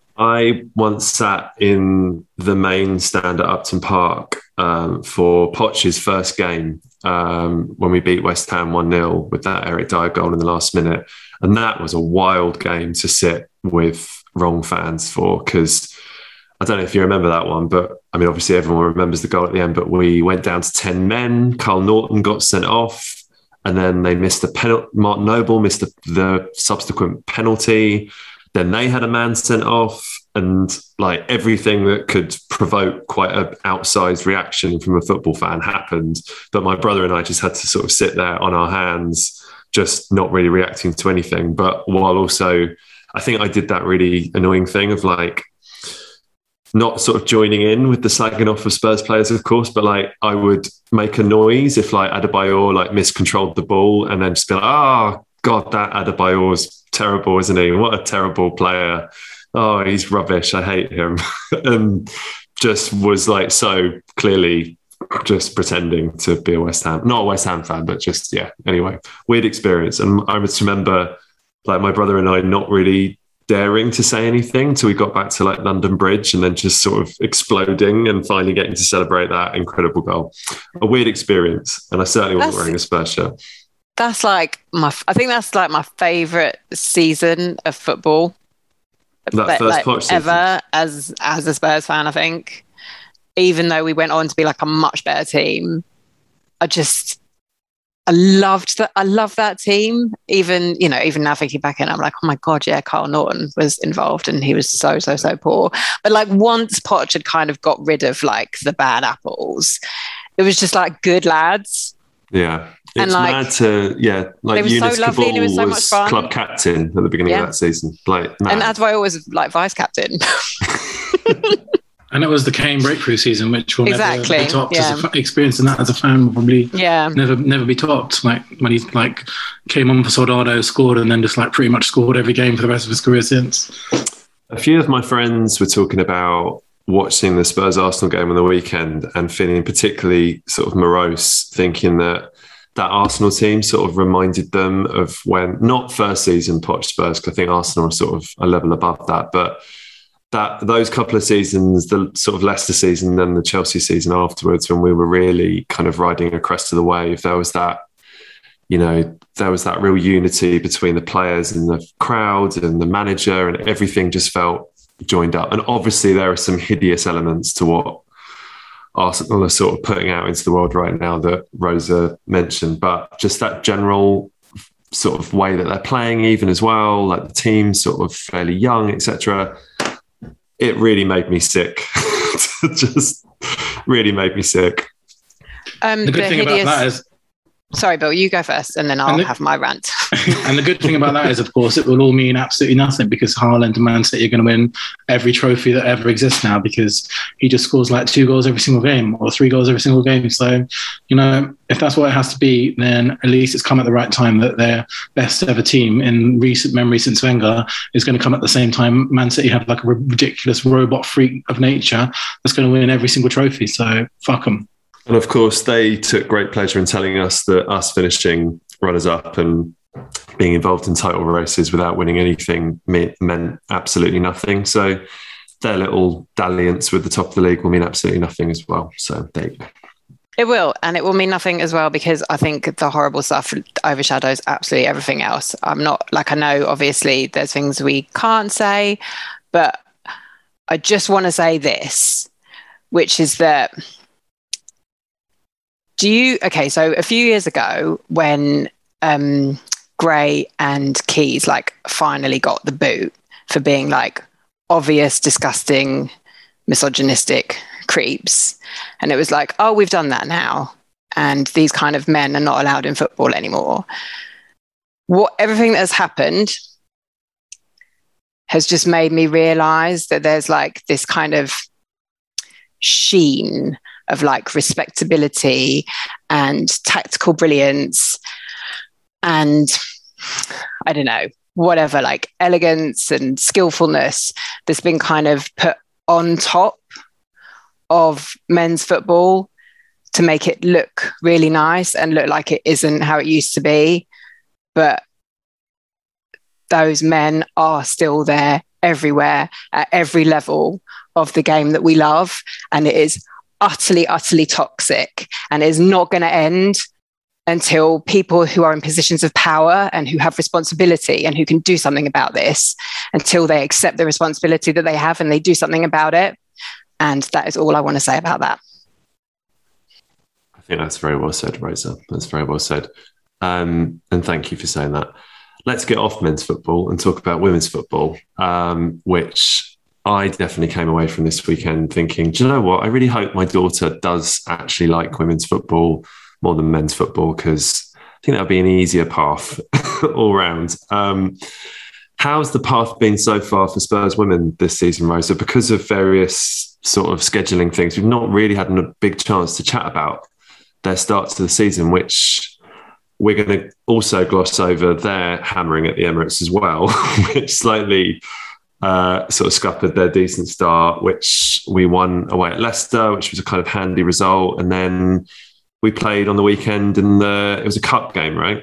I once sat in the main stand at Upton Park um, for Poch's first game um, when we beat West Ham one nil with that Eric Dyer goal in the last minute. And that was a wild game to sit with wrong fans for, because I don't know if you remember that one, but I mean, obviously everyone remembers the goal at the end, but we went down to ten men. Carl Norton got sent off, and then they missed the penalty. Martin Noble missed the, the subsequent penalty. Then they had a man sent off. and like everything that could provoke quite an outsized reaction from a football fan happened. But my brother and I just had to sort of sit there on our hands, just not really reacting to anything. But while also, I think I did that really annoying thing of like, not sort of joining in with the slagging off of Spurs players, of course, but like I would make a noise if like Adebayor like miscontrolled the ball and then just be like, oh God, that Adebayor's terrible, isn't he? What a terrible player. Oh, he's rubbish. I hate him. And just was like so clearly just pretending to be a West Ham, not a West Ham fan, but just, yeah. Anyway, weird experience. And I just remember like my brother and I not really daring to say anything till we got back to like London Bridge, and then just sort of exploding and finally getting to celebrate that incredible goal. A weird experience. And I certainly wasn't that's, wearing a Spurs shirt. That's like my, I think that's like my favourite season of football. That but, first like, Poch season. Ever as, as a Spurs fan, I think. Even though we went on to be like a much better team, I just, I loved that. I love that team. Even, you know, even now thinking back in, I'm like, oh my God, yeah, Carl Norton was involved and he was so, so, so poor. But like once Poch had kind of got rid of like the bad apples, it was just like good lads. Yeah. It's and like, mad to, yeah, like Eunice so lovely, Cabal was, so was club captain at the beginning yeah. of that season. Like, mad. And Adebayor was like vice captain. And it was the Kane breakthrough season, which will exactly. never be topped. Yeah. As a, experiencing that as a fan will probably yeah. never never be topped. Like when he like came on for Soldado, scored, and then just like pretty much scored every game for the rest of his career since. A few of my friends were talking about watching the Spurs Arsenal game on the weekend and feeling particularly sort of morose, thinking that that Arsenal team sort of reminded them of when, not first season Poch Spurs, because I think Arsenal are sort of a level above that, but that those couple of seasons, the sort of Leicester season, then the Chelsea season afterwards, when we were really kind of riding a crest of the wave, there was that, you know, there was that real unity between the players and the crowd and the manager, and everything just felt joined up. And obviously there are some hideous elements to what Arsenal are sort of putting out into the world right now that Rosa mentioned, but just that general sort of way that they're playing even as well, like the team's sort of fairly young, et cetera. It really made me sick. Just really made me sick. Um, the good the thing hideous... about that is... Sorry, Bill, you go first and then I'll and the... have my rant. And the good thing about that is, of course, it will all mean absolutely nothing because Haaland and Man City are going to win every trophy that ever exists now because he just scores like two goals every single game or three goals every single game. So, you know, if that's what it has to be, then at least it's come at the right time that their best ever team in recent memory since Wenger is going to come at the same time Man City have like a ridiculous robot freak of nature that's going to win every single trophy. So fuck them. And of course, they took great pleasure in telling us that us finishing runners-up and being involved in title races without winning anything meant absolutely nothing. So their little dalliance with the top of the league will mean absolutely nothing as well. So there you go. It will, and it will mean nothing as well because I think the horrible stuff overshadows absolutely everything else. I'm not, like I know, obviously, there's things we can't say, but I just want to say this, which is that Do you, okay, so a few years ago when um, Gray and Keys like finally got the boot for being like obvious, disgusting, misogynistic creeps. And it was like, oh, we've done that now. And these kind of men are not allowed in football anymore. What everything that has happened has just made me realize that there's like this kind of sheen of like respectability and tactical brilliance and I don't know, whatever, like elegance and skillfulness that's been kind of put on top of men's football to make it look really nice and look like it isn't how it used to be. But those men are still there everywhere at every level of the game that we love. And it is utterly, utterly toxic and is not going to end until people who are in positions of power and who have responsibility and who can do something about this, until they accept the responsibility that they have and they do something about it. And that is all I want to say about that. I think that's very well said, Rosa. That's very well said. Um, and thank you for saying that. Let's get off men's football and talk about women's football, um, which I definitely came away from this weekend thinking, do you know what? I really hope my daughter does actually like women's football more than men's football, because I think that'll be an easier path all round. Um, how's the path been so far for Spurs women this season, Rosa? Because of various sort of scheduling things, we've not really had a big chance to chat about their start to the season, which we're going to also gloss over their hammering at the Emirates as well, which slightly... Uh, sort of scuppered their decent start, which we won away at Leicester, which was a kind of handy result. And then we played on the weekend in the, it was a cup game, right?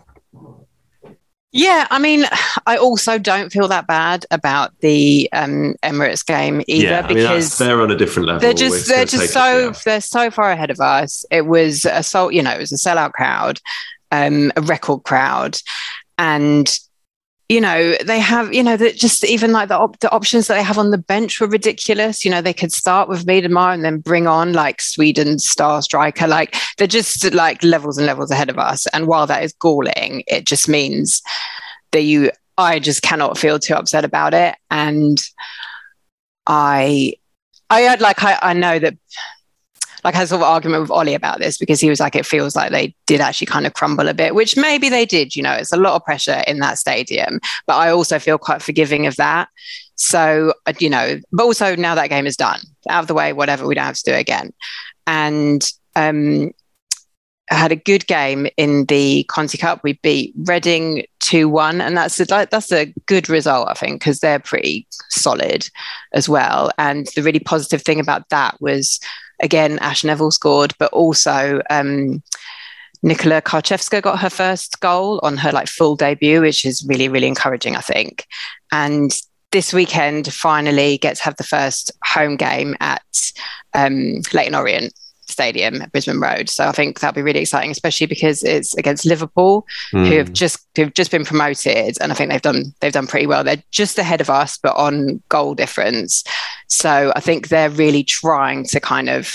Yeah, I mean, I also don't feel that bad about the um, Emirates game either, yeah, I mean, because they're on a different level. They're just, they're just so, it, yeah. they're so far ahead of us. It was a so, you know, it was a sellout crowd, um, a record crowd, and you know, they have, you know, that just even like the, op- the options that they have on the bench were ridiculous. You know, they could start with Miedemar and then bring on like Sweden's star striker. Like they're just like levels and levels ahead of us. And while that is galling, it just means that you, I just cannot feel too upset about it. And I, I had like, I, I know that, like I had sort of argument with Ollie about this, because he was like, it feels like they did actually kind of crumble a bit, which maybe they did, you know, it's a lot of pressure in that stadium, but I also feel quite forgiving of that. So, you know, but also now that game is done, out of the way, whatever, we don't have to do it again. And um, I had a good game in the Conti Cup. We beat Reading two one, and that's a, that's a good result, I think, because they're pretty solid as well. And the really positive thing about that was, again, Ash Neville scored, but also um, Nikola Karczewska got her first goal on her like full debut, which is really, really encouraging, I think. And this weekend finally gets to have the first home game at um, Leyton Orient Stadium at Brisbane Road. So I think that'll be really exciting, especially because it's against Liverpool, mm. who have just who've just been promoted, and I think they've done they've done pretty well. They're just ahead of us, but on goal difference. So I think they're really trying to kind of,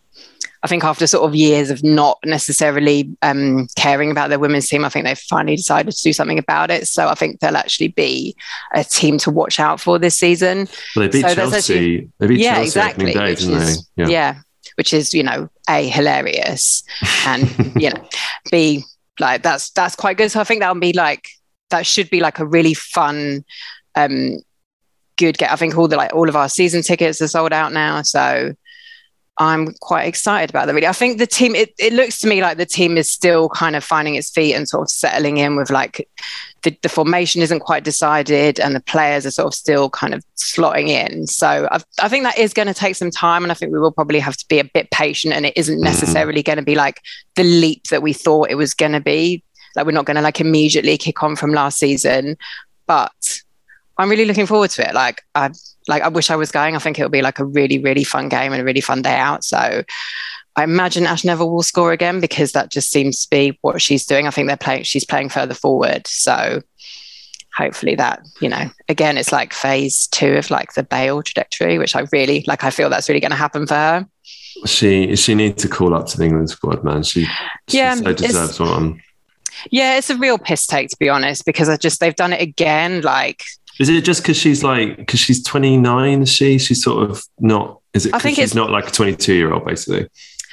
I think after sort of years of not necessarily um, caring about their women's team, I think they've finally decided to do something about it. So I think they'll actually be a team to watch out for this season. Well, they beat so Chelsea. Actually, they beat yeah, Chelsea exactly, day, didn't is, they? Yeah. yeah. Which is, you know, A, hilarious, and, you know, B, like, that's that's quite good. So I think that'll be like, that should be like a really fun, um, good get. I think all the, like, all of our season tickets are sold out now. So I'm quite excited about that, really. I think the team, it, it looks to me like the team is still kind of finding its feet and sort of settling in with like, the, the formation isn't quite decided and the players are sort of still kind of slotting in. So I've, I think that is going to take some time, and I think we will probably have to be a bit patient, and it isn't necessarily going to be like the leap that we thought it was going to be. Like, we're not going to like immediately kick on from last season, but I'm really looking forward to it. Like I, like I wish I was going. I think it'll be like a really, really fun game and a really fun day out. So I imagine Ash Neville will score again, because that just seems to be what she's doing. I think they're playing, she's playing further forward. So hopefully that, you know, again, it's like phase two of like the Bale trajectory, which I really, like, I feel that's really going to happen for her. She, she needs to call up to the England squad, man. She, she yeah, so deserves one. Yeah, it's a real piss take, to be honest, because I just, they've done it again. Like, is it just because she's like, because she's twenty-nine, is she? She's sort of not, is it because she's it's, not like a twenty-two year old, basically?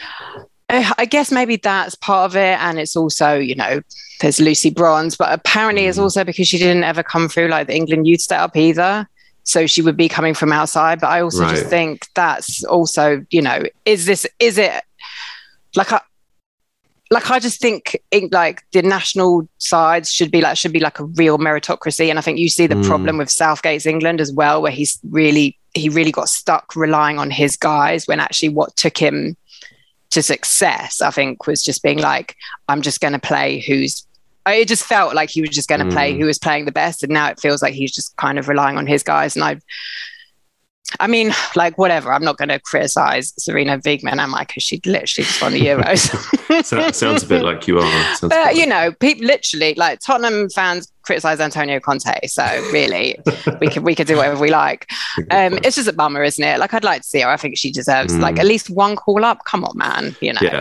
I guess maybe that's part of it. And it's also, you know, there's Lucy Bronze, but apparently mm. it's also because she didn't ever come through like the England youth setup either. So she would be coming from outside. But I also right. just think that's also, you know, is this, is it like, I, like, I just think it, like the national sides should be like, should be like a real meritocracy. And I think you see the mm. problem with Southgate's England as well, where he's really, he really got stuck relying on his guys, when actually what took him to success, I think, was just being like, I'm just going to play who's, it just felt like he was just going to mm. play who was playing the best. And now it feels like he's just kind of relying on his guys. And I, I mean, like, whatever, I'm not going to criticize Serena Wiegmann, am I? Because she literally just won the Euros. So, sounds a bit like you are. Sounds but, you know, people literally, like, Tottenham fans criticize Antonio Conte. So really, we could we could do whatever we like. Um, it's just a bummer, isn't it? Like, I'd like to see her. I think she deserves, mm. like, at least one call up. Come on, man, you know. Yeah.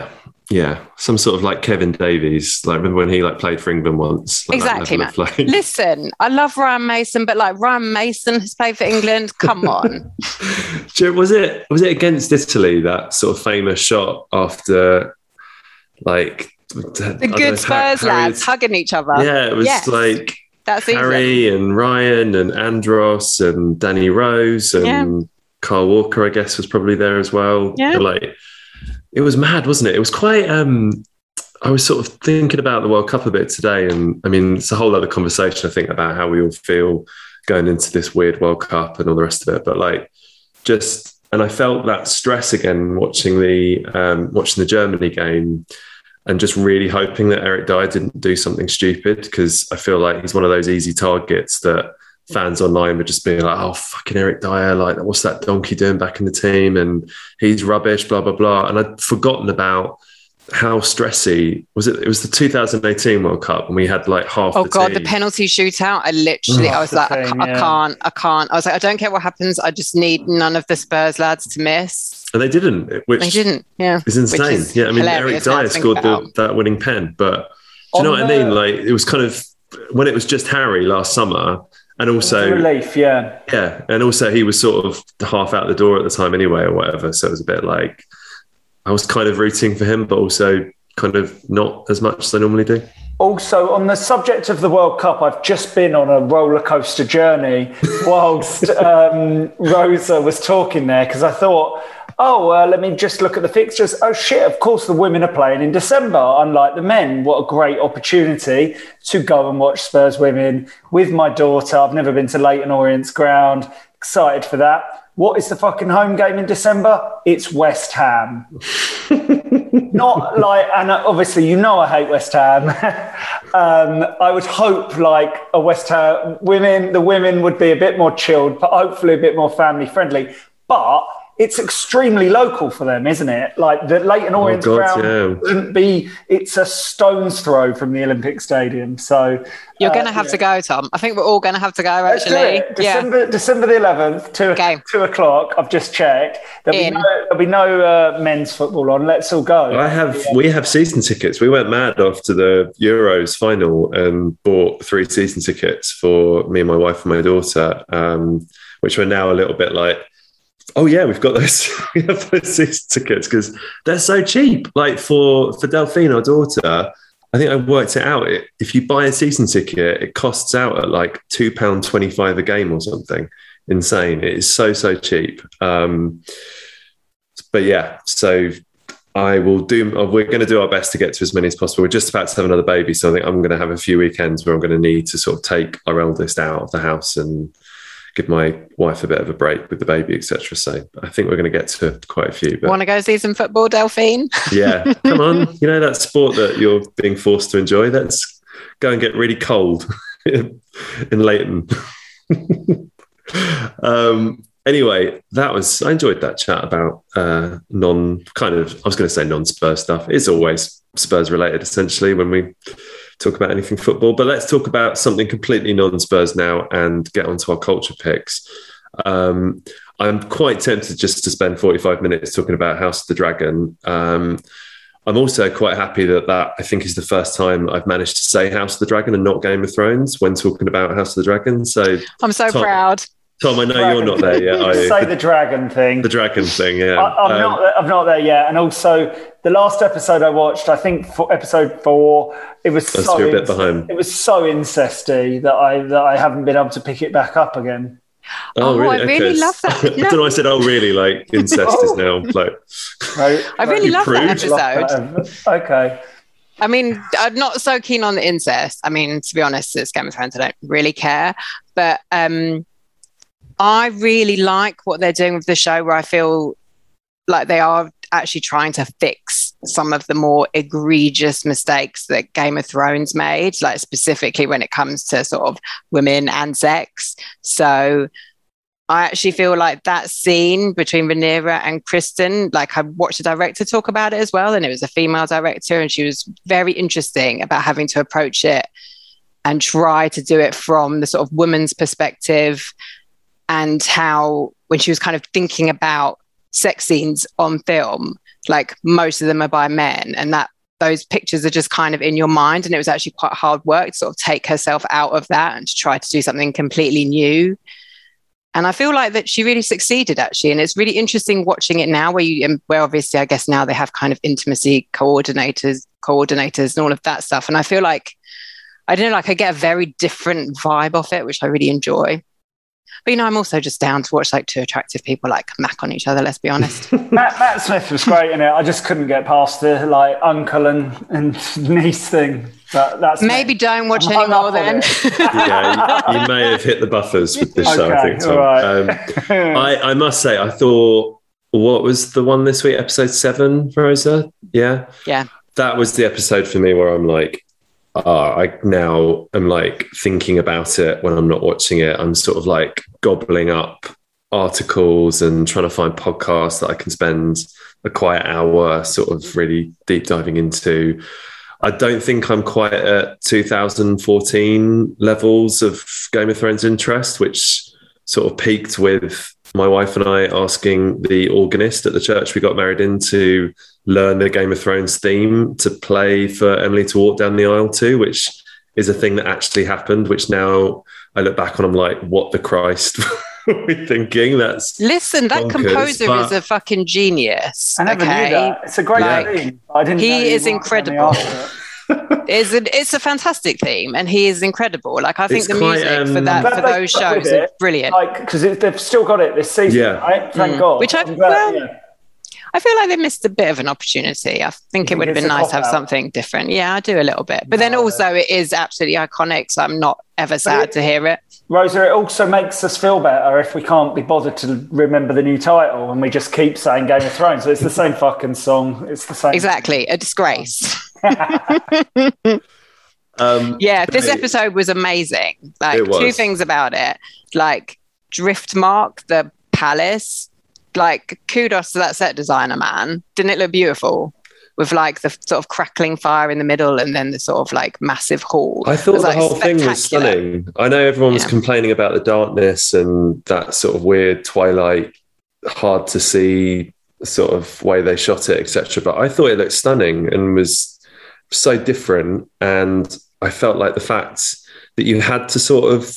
Yeah, some sort of like Kevin Davies. Like, remember when he like played for England once? Like, exactly, man. Like... Listen, I love Ryan Mason, but like Ryan Mason has played for England. Come on. was it was it against Italy, that sort of famous shot after like the good Spurs Harry, lads hugging each other? Yeah, it was yes. like That's Harry easy. and Ryan and Andros and Danny Rose and yeah. Carl Walker, I guess, was probably there as well. Yeah, like. It was mad, wasn't it? It was quite... Um, I was sort of thinking about the World Cup a bit today. And I mean, it's a whole other conversation, I think, about how we all feel going into this weird World Cup and all the rest of it. But like, just... And I felt that stress again watching the um, watching the Germany game and just really hoping that Eric Dyer didn't do something stupid, because I feel like he's one of those easy targets that fans online were just being like, oh, fucking Eric Dyer, like, what's that donkey doing back in the team? And he's rubbish, blah, blah, blah. And I'd forgotten about how stressy, was it? It was the two thousand eighteen World Cup and we had like half oh the God, team. the penalty shootout. I literally, oh, I was like, thing, I, ca- yeah. I can't, I can't. I was like, I don't care what happens. I just need none of the Spurs lads to miss. And they didn't, which they didn't, yeah. It's insane. Is yeah, I mean, Eric Dyer scored the, that winning pen, but do you know what the... I mean? Like, it was kind of, when it was just Harry last summer, and also relief, yeah, yeah, and also he was sort of half out the door at the time anyway, or whatever. So it was a bit like I was kind of rooting for him, but also kind of not as much as I normally do. Also, on the subject of the World Cup, I've just been on a roller coaster journey whilst um, Rosa was talking there, because I thought, oh, uh, let me just look at the fixtures. Oh, shit, of course the women are playing in December, unlike the men. What a great opportunity to go and watch Spurs women with my daughter. I've never been to Leyton Orient's ground. Excited for that. What is the fucking home game in December? It's West Ham. Not like, and obviously, you know, I hate West Ham. um, I would hope like a West Ham women, the women would be a bit more chilled, but hopefully a bit more family friendly. But it's extremely local for them, isn't it? Like the Leyton Orient oh ground yeah. wouldn't be, it's a stone's throw from the Olympic Stadium. So you're uh, going to have yeah. to go, Tom. I think we're all going to have to go, actually. Let's do it. December, yeah. December the eleventh, two, okay. two o'clock. I've just checked. There'll In. be no, there'll be no uh, men's football on. Let's all go. I have, yeah. we have season tickets. We went mad after the Euros final and bought three season tickets for me and my wife and my daughter, um, which we're now a little bit like, oh yeah, we've got those. We have those season tickets because they're so cheap. Like for for Delphine, our daughter, I think I worked it out. It, if you buy a season ticket, it costs out at like two pound twenty five a game or something. Insane! It is so so cheap. Um, but yeah, so I will do. We're going to do our best to get to as many as possible. We're just about to have another baby, so I think I'm going to have a few weekends where I'm going to need to sort of take our eldest out of the house and give my wife a bit of a break with the baby, et cetera. So I think we're going to get to quite a few. But want to go see some football, Delphine? Yeah, come on. You know, that sport that you're being forced to enjoy, let's go and get really cold in Leyton. um, anyway, that was, I enjoyed that chat about uh, non, kind of, I was going to say non-Spurs stuff. It's always Spurs related, essentially, when we talk about anything football, but let's talk about something completely non-Spurs now and get onto our culture picks. Um, I'm quite tempted just to spend forty-five minutes talking about House of the Dragon. Um, I'm also quite happy that that I think is the first time I've managed to say House of the Dragon and not Game of Thrones when talking about House of the Dragon. So I'm so Tom, proud. Tom, I know dragon. You're not there yet. Are you? Say the dragon thing. The dragon thing, yeah. I, I'm um, not. I'm not there yet. And also, the last episode I watched, I think for episode four, it was so a bit behind. It was so incesty that I that I haven't been able to pick it back up again. Oh, oh really? I really okay. love that. No. I don't know. I said, "Oh, really?" Like incest oh. is now like. Right. I really love that episode. Love that. Okay. I mean, I'm not so keen on the incest. I mean, to be honest, it's Game of Thrones. I don't really care, but um, I really like what they're doing with the show, where I feel like they are actually trying to fix some of the more egregious mistakes that Game of Thrones made, like specifically when it comes to sort of women and sex. So I actually feel like that scene between Rhaenyra and Kristen, like I watched the director talk about it as well, and it was a female director, and she was very interesting about having to approach it and try to do it from the sort of woman's perspective, and how when she was kind of thinking about sex scenes on film, like most of them are by men, and that those pictures are just kind of in your mind. And it was actually quite hard work to sort of take herself out of that and to try to do something completely new. And I feel like that she really succeeded, actually. And it's really interesting watching it now, where you, where obviously I guess now they have kind of intimacy coordinators, coordinators and all of that stuff. And I feel like, I don't know, like I get a very different vibe off it, which I really enjoy. But, you know, I'm also just down to watch like two attractive people like mac on each other, let's be honest. Matt, Matt Smith was great in it. I just couldn't get past the like uncle and, and niece thing. But that's Maybe me. don't watch I'm anymore then. Yeah, you, you may have hit the buffers with this okay, show, I think, Tom. Right. Um, I, I must say, I thought, what was the one this week? Episode seven, Rosa? Yeah? Yeah. That was the episode for me where I'm like, Uh, I now am like thinking about it when I'm not watching it. I'm sort of like gobbling up articles and trying to find podcasts that I can spend a quiet hour sort of really deep diving into. I don't think I'm quite at two thousand fourteen levels of Game of Thrones interest, which sort of peaked with my wife and I asking the organist at the church we got married in to learn the Game of Thrones theme to play for Emily to walk down the aisle to, which is a thing that actually happened, which now I look back on, I'm like, what the Christ were we thinking? That's Listen, that bonkers, composer but... is a fucking genius. I never okay? knew that. It's a great like, theme. I didn't he know is you incredible. It's a, it's a fantastic theme, and he is incredible. Like I think It's the quite, music um, for that But for they those stuck with shows it, are brilliant. Like because they've still got it this season, Yeah. right? Thank Mm. God. Which I- I'm glad, well, yeah. I feel like they missed a bit of an opportunity. I think You it would have think been it's a nice to have cop-out? something different. Yeah, I do a little bit. But then No. also it is absolutely iconic, so I'm not ever sad it- to hear it. Rosa, it also makes us feel better if we can't be bothered to remember the new title and we just keep saying Game of Thrones. So it's the same fucking song. It's the same. Exactly, a disgrace. um, Yeah, this Hey. episode was amazing. Like It was. two things about it. Like Driftmark, the palace. Like kudos to that set designer, man. Didn't it look beautiful? With like the sort of crackling fire in the middle and then the sort of like massive hall. I It thought was, the like, whole thing was spectacular. stunning. I know everyone was Yeah. complaining about the darkness and that sort of weird twilight, hard to see sort of way they shot it, et cetera. But I thought it looked stunning and was so different. And I felt like the fact that you had to sort of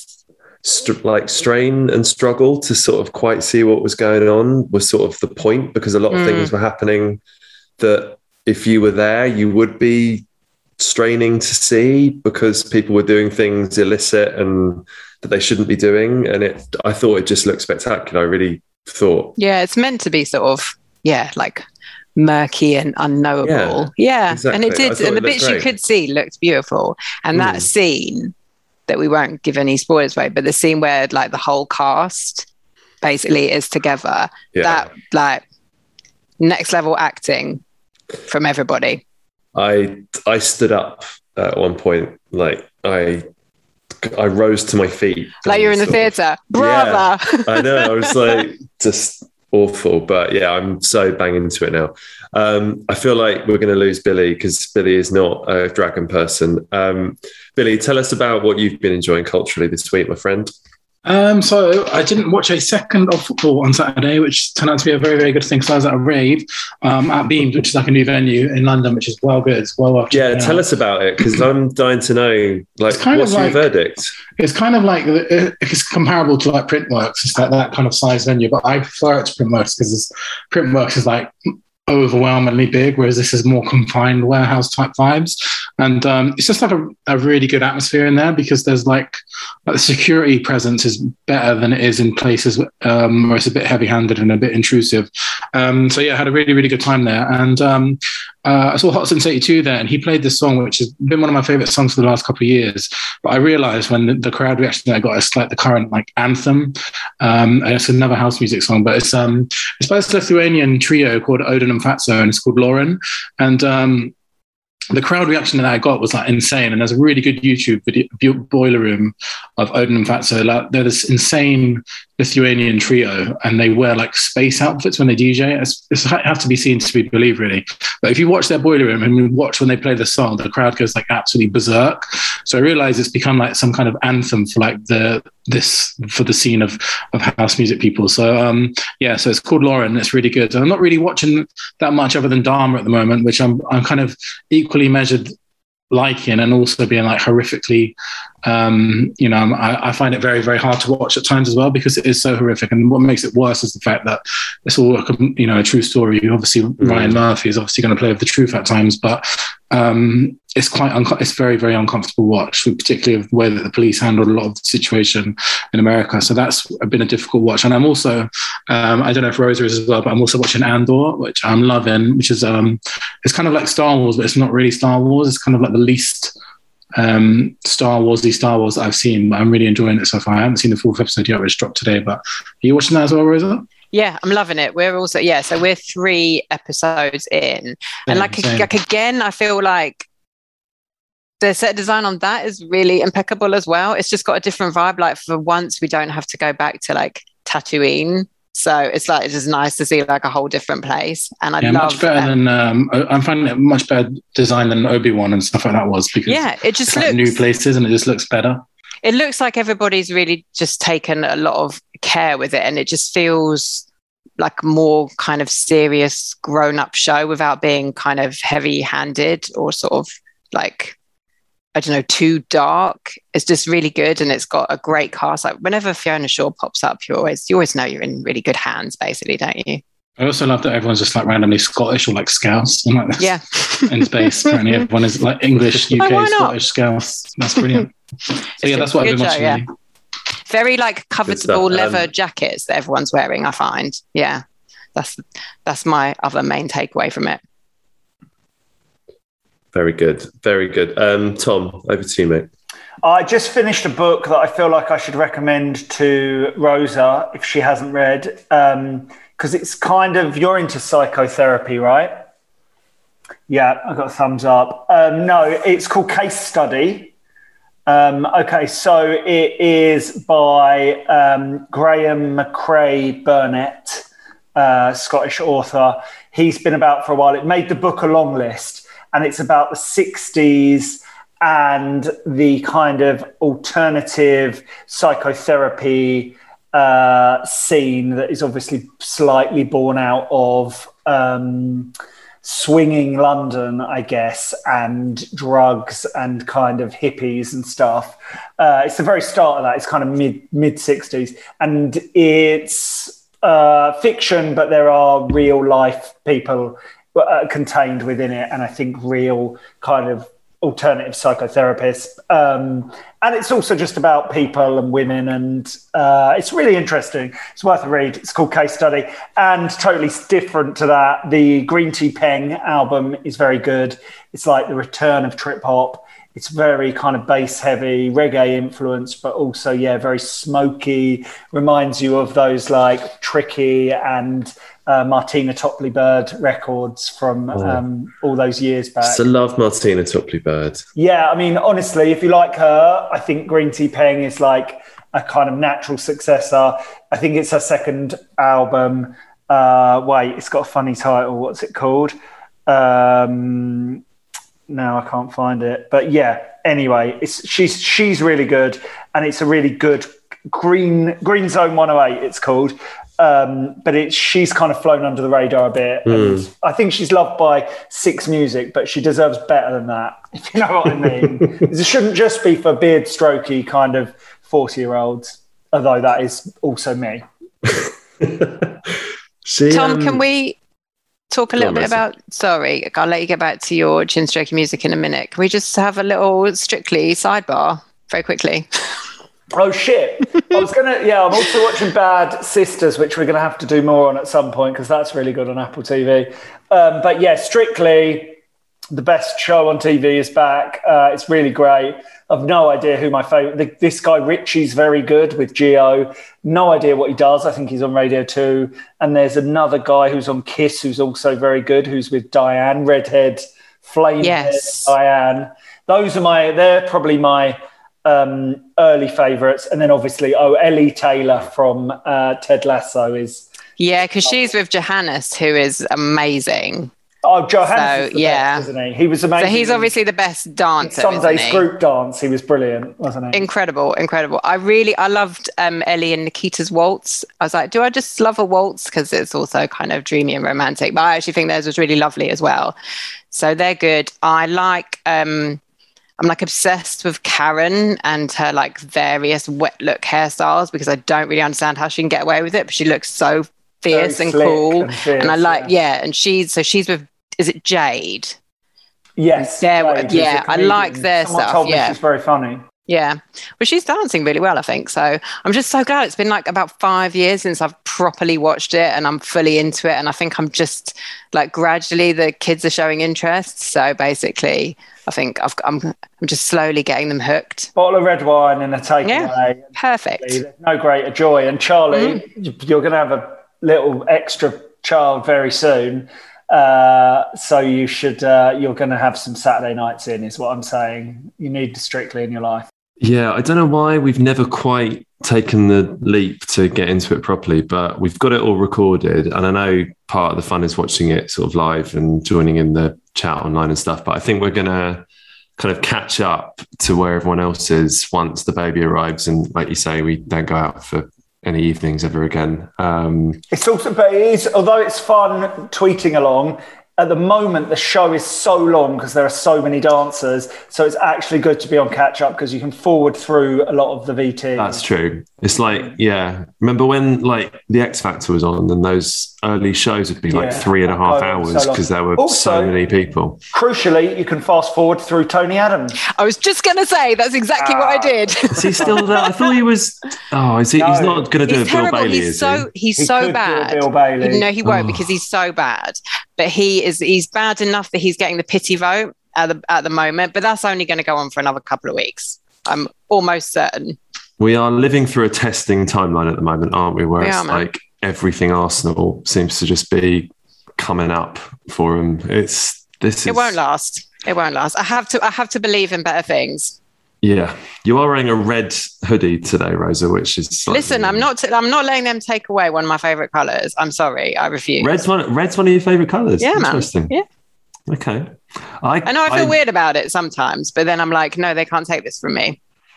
st- like strain and struggle to sort of quite see what was going on was sort of the point, because a lot of Mm. things were happening that if you were there, you would be straining to see, because people were doing things illicit and that they shouldn't be doing. And it, I thought it just looked spectacular. I really thought. Yeah, it's meant to be sort of, yeah, like murky and unknowable. Yeah, exactly. and it I did. thought And the it looked bits you great. could see looked beautiful. And that Mm. scene that we won't give any spoilers away, but the scene where like the whole cast basically is together, Yeah. that like next level acting from everybody. I I stood up at one point, like I I rose to my feet. Like you're in the and sort of- theatre. Brava. I know. I was like, just awful. But yeah, I'm so bang into it now. Um, I feel like we're going to lose Billy because Billy is not a dragon person. Um, Billy, tell us about what you've been enjoying culturally this week, my friend. Um, so I didn't watch a second of football on Saturday, which turned out to be a very, very good thing. So I was at a rave um, at Beams, which is like a new venue in London, which is well good. It's well worth Yeah, checking tell out. us about it, because I'm dying to know, like, It's kind what's of your like- verdict? It's kind of like it's comparable to like Printworks. It's like that kind of size venue, but I prefer it to Printworks because Printworks is like overwhelmingly big, whereas this is more confined warehouse type vibes. And um, it's just like a, a really good atmosphere in there, because there's like, like the security presence is better than it is in places um, where it's a bit heavy handed and a bit intrusive. Um, so yeah, I had a really, really good time there. And um, uh, I saw Hot Since eighty-two there, and he played this song, which has been one of my favorite songs for the last couple of years. But I realized when the, the crowd reaction that I got, it's like the current like anthem. Um, and it's another house music song, but it's um, it's by this Lithuanian trio called Odin and Fatso, and it's called Lauren. And um, the crowd reaction that I got was like insane. And there's a really good YouTube video, boiler room of Odin and Fatso. Like, they're this insane Lithuanian trio, and they wear like space outfits when they D J. It's, it's have to be seen to be believed, really. But if you watch their boiler room and you watch when they play the song, the crowd goes like absolutely berserk. So I realized it's become like some kind of anthem for like the this for the scene of of house music people. So um, yeah, so it's called Lauren. It's really good. I'm not really watching that much other than Dharma at the moment, which I'm I'm kind of equally measured liking and also being like horrifically, um, you know, I, I find it very, very hard to watch at times as well because it is so horrific. And what makes it worse is the fact that it's all, you know, a true story. Obviously, mm. Ryan Murphy is obviously going to play with the truth at times, but um, it's quite, un- it's very, very uncomfortable watch, particularly the way that the police handled a lot of the situation in America. So that's been a difficult watch. And I'm also, um, I don't know if Rosa is as well, but I'm also watching Andor, which I'm loving, which is, um, it's kind of like Star Wars, but it's not really Star Wars. It's kind of like the least um, Star Warsy Star Wars that I've seen, but I'm really enjoying it so far. I haven't seen the fourth episode yet, which dropped today, but are you watching that as well, Rosa? Yeah, I'm loving it. We're also, yeah, so we're three episodes in. Same, and like, like, again, I feel like the set design on that is really impeccable as well. It's just got a different vibe. Like for once, we don't have to go back to like Tatooine. So it's like, it's just nice to see like a whole different place. And I yeah, love much better than, um, I'm finding it much better design than Obi-Wan and stuff like that was because yeah, it just it's looks like new places and it just looks better. It looks like everybody's really just taken a lot of care with it. And it just feels like more kind of serious grown-up show without being kind of heavy-handed or sort of like, I don't know, too dark. It's just really good, and it's got a great cast. Like whenever Fiona Shaw pops up, you always you always know you're in really good hands, basically, don't you? I also love that everyone's just like randomly Scottish or like Scouse. And like yeah, in space, apparently everyone is like English, U K, oh, Scottish, Scouse. That's brilliant. So yeah, that's what I've been watching. Show, yeah. Really. Very like comfortable um, leather jackets that everyone's wearing. I find, yeah, that's that's my other main takeaway from it. Very good. Very good. Um, Tom, over to you, mate. I just finished a book that I feel like I should recommend to Rosa if she hasn't read, because um, it's kind of, you're into psychotherapy, right? Yeah, I got a thumbs up. Um, no, it's called Case Study. Um, okay, so it is by um, Graham McCrae Burnett, uh, Scottish author. He's been about for a while. It made the book a long list. And it's about the sixties and the kind of alternative psychotherapy uh, scene that is obviously slightly born out of um, swinging London, I guess, and drugs and kind of hippies and stuff. Uh, it's the very start of that. It's kind of mid, mid-sixties. And it's uh, fiction, but there are real life people Uh, contained within it, and I think real kind of alternative psychotherapists. Um, and it's also just about people and women, and uh, it's really interesting. It's worth a read. It's called Case Study, and totally different to that. The Green Tea Peng album is very good. It's like the return of trip hop. It's very kind of bass heavy, reggae influence, but also, yeah, very smoky. Reminds you of those like Tricky and uh, Martina Topley Bird records from oh. um, all those years back. I love Martina Topley Bird. Yeah, I mean, honestly, if you like her, I think Green Tea Peng is like a kind of natural successor. I think it's her second album. Uh, wait, it's got a funny title. What's it called? Um... No, I can't find it. But yeah, anyway, it's she's she's really good, and it's a really good Green Green Zone one oh eight, it's called. Um, but it's she's kind of flown under the radar a bit. Mm. And I think she's loved by Six Music, but she deserves better than that, if you know what I mean. It shouldn't just be for beard strokey kind of forty-year-olds, although that is also me. See, Tom, um... can we talk a little bit about, sorry, I'll let you get back to your chin stroking music in a minute. Can we just have a little Strictly sidebar very quickly? Oh, shit. I was going to, yeah, I'm also watching Bad Sisters, which we're going to have to do more on at some point because that's really good on Apple T V. Um, but yeah, Strictly, the best show on T V is back. Uh, it's really great. I've no idea who my favourite... This guy, Richie's very good with Geo. No idea what he does. I think he's on Radio two. And there's another guy who's on Kiss who's also very good, who's with Diane, redhead, flame yes. Diane. Those are my... They're probably my um, early favourites. And then obviously, oh, Ellie Taylor from uh, Ted Lasso is... Yeah, because she's with Johannes, who is amazing. Oh, Johannes, so, yeah, best, isn't he? He was amazing. So he's obviously the best dancer. Sunday's group dance, he was brilliant, wasn't he? Incredible, incredible. I really, I loved um, Ellie and Nikita's waltz. I was like, do I just love a waltz because it's also kind of dreamy and romantic? But I actually think theirs was really lovely as well. So they're good. I like. Um, I'm like obsessed with Karen and her like various wet look hairstyles because I don't really understand how she can get away with it, but she looks so fierce Very and cool. And, fierce, and I like, yeah. yeah. And she's, so she's with, is it Jade? Yes. Jade, yeah. I like their Someone stuff. Told me yeah. She's very funny. Yeah. Well, she's dancing really well, I think. So I'm just so glad. It's been like about five years since I've properly watched it and I'm fully into it. And I think I'm just like gradually the kids are showing interest. So basically, I think I've, I'm I'm just slowly getting them hooked. Bottle of red wine and a takeaway. Yeah, perfect. There's no greater joy. And Charlie, mm. you're going to have a little extra child very soon. Uh, so you should, uh, you're going to have some Saturday nights in, is what I'm saying. You need Strictly in your life. Yeah, I don't know why we've never quite taken the leap to get into it properly, but we've got it all recorded. And I know part of the fun is watching it sort of live and joining in the chat online and stuff. But I think we're going to kind of catch up to where everyone else is once the baby arrives. And like you say, we don't go out for any evenings ever again. Um, it's also, but it is, although it's fun tweeting along, at the moment, the show is so long because there are so many dancers. So it's actually good to be on catch up because you can forward through a lot of the V T. That's true. It's like, yeah. Remember when like the X Factor was on and those early shows would be like yeah, three and a half hours because so there were also, so many people. Crucially, you can fast forward through Tony Adams. I was just going to say, that's exactly uh, what I did. Is he still there? I thought he was... Oh, is he, no, he's not going to do a Bill Bailey, he's is so, he? He's he so bad. Bill Bailey. No, he won't oh. because he's so bad. But he is he's bad enough that he's getting the pity vote at the, at the moment. But that's only going to go on for another couple of weeks. I'm almost certain. We are living through a testing timeline at the moment, aren't we? Where we it's are, like everything Arsenal seems to just be coming up for them. It's this. It is... won't last. It won't last. I have to. I have to believe in better things. Yeah, you are wearing a red hoodie today, Rosa, which is. Slightly... Listen, I'm not. T- I'm not letting them take away one of my favourite colours. I'm sorry, I refuse. Red's one. Red's one of your favourite colours. Yeah, Interesting. man. Yeah. Okay. I, I know I feel I, weird about it sometimes, but then I'm like, no, they can't take this from me.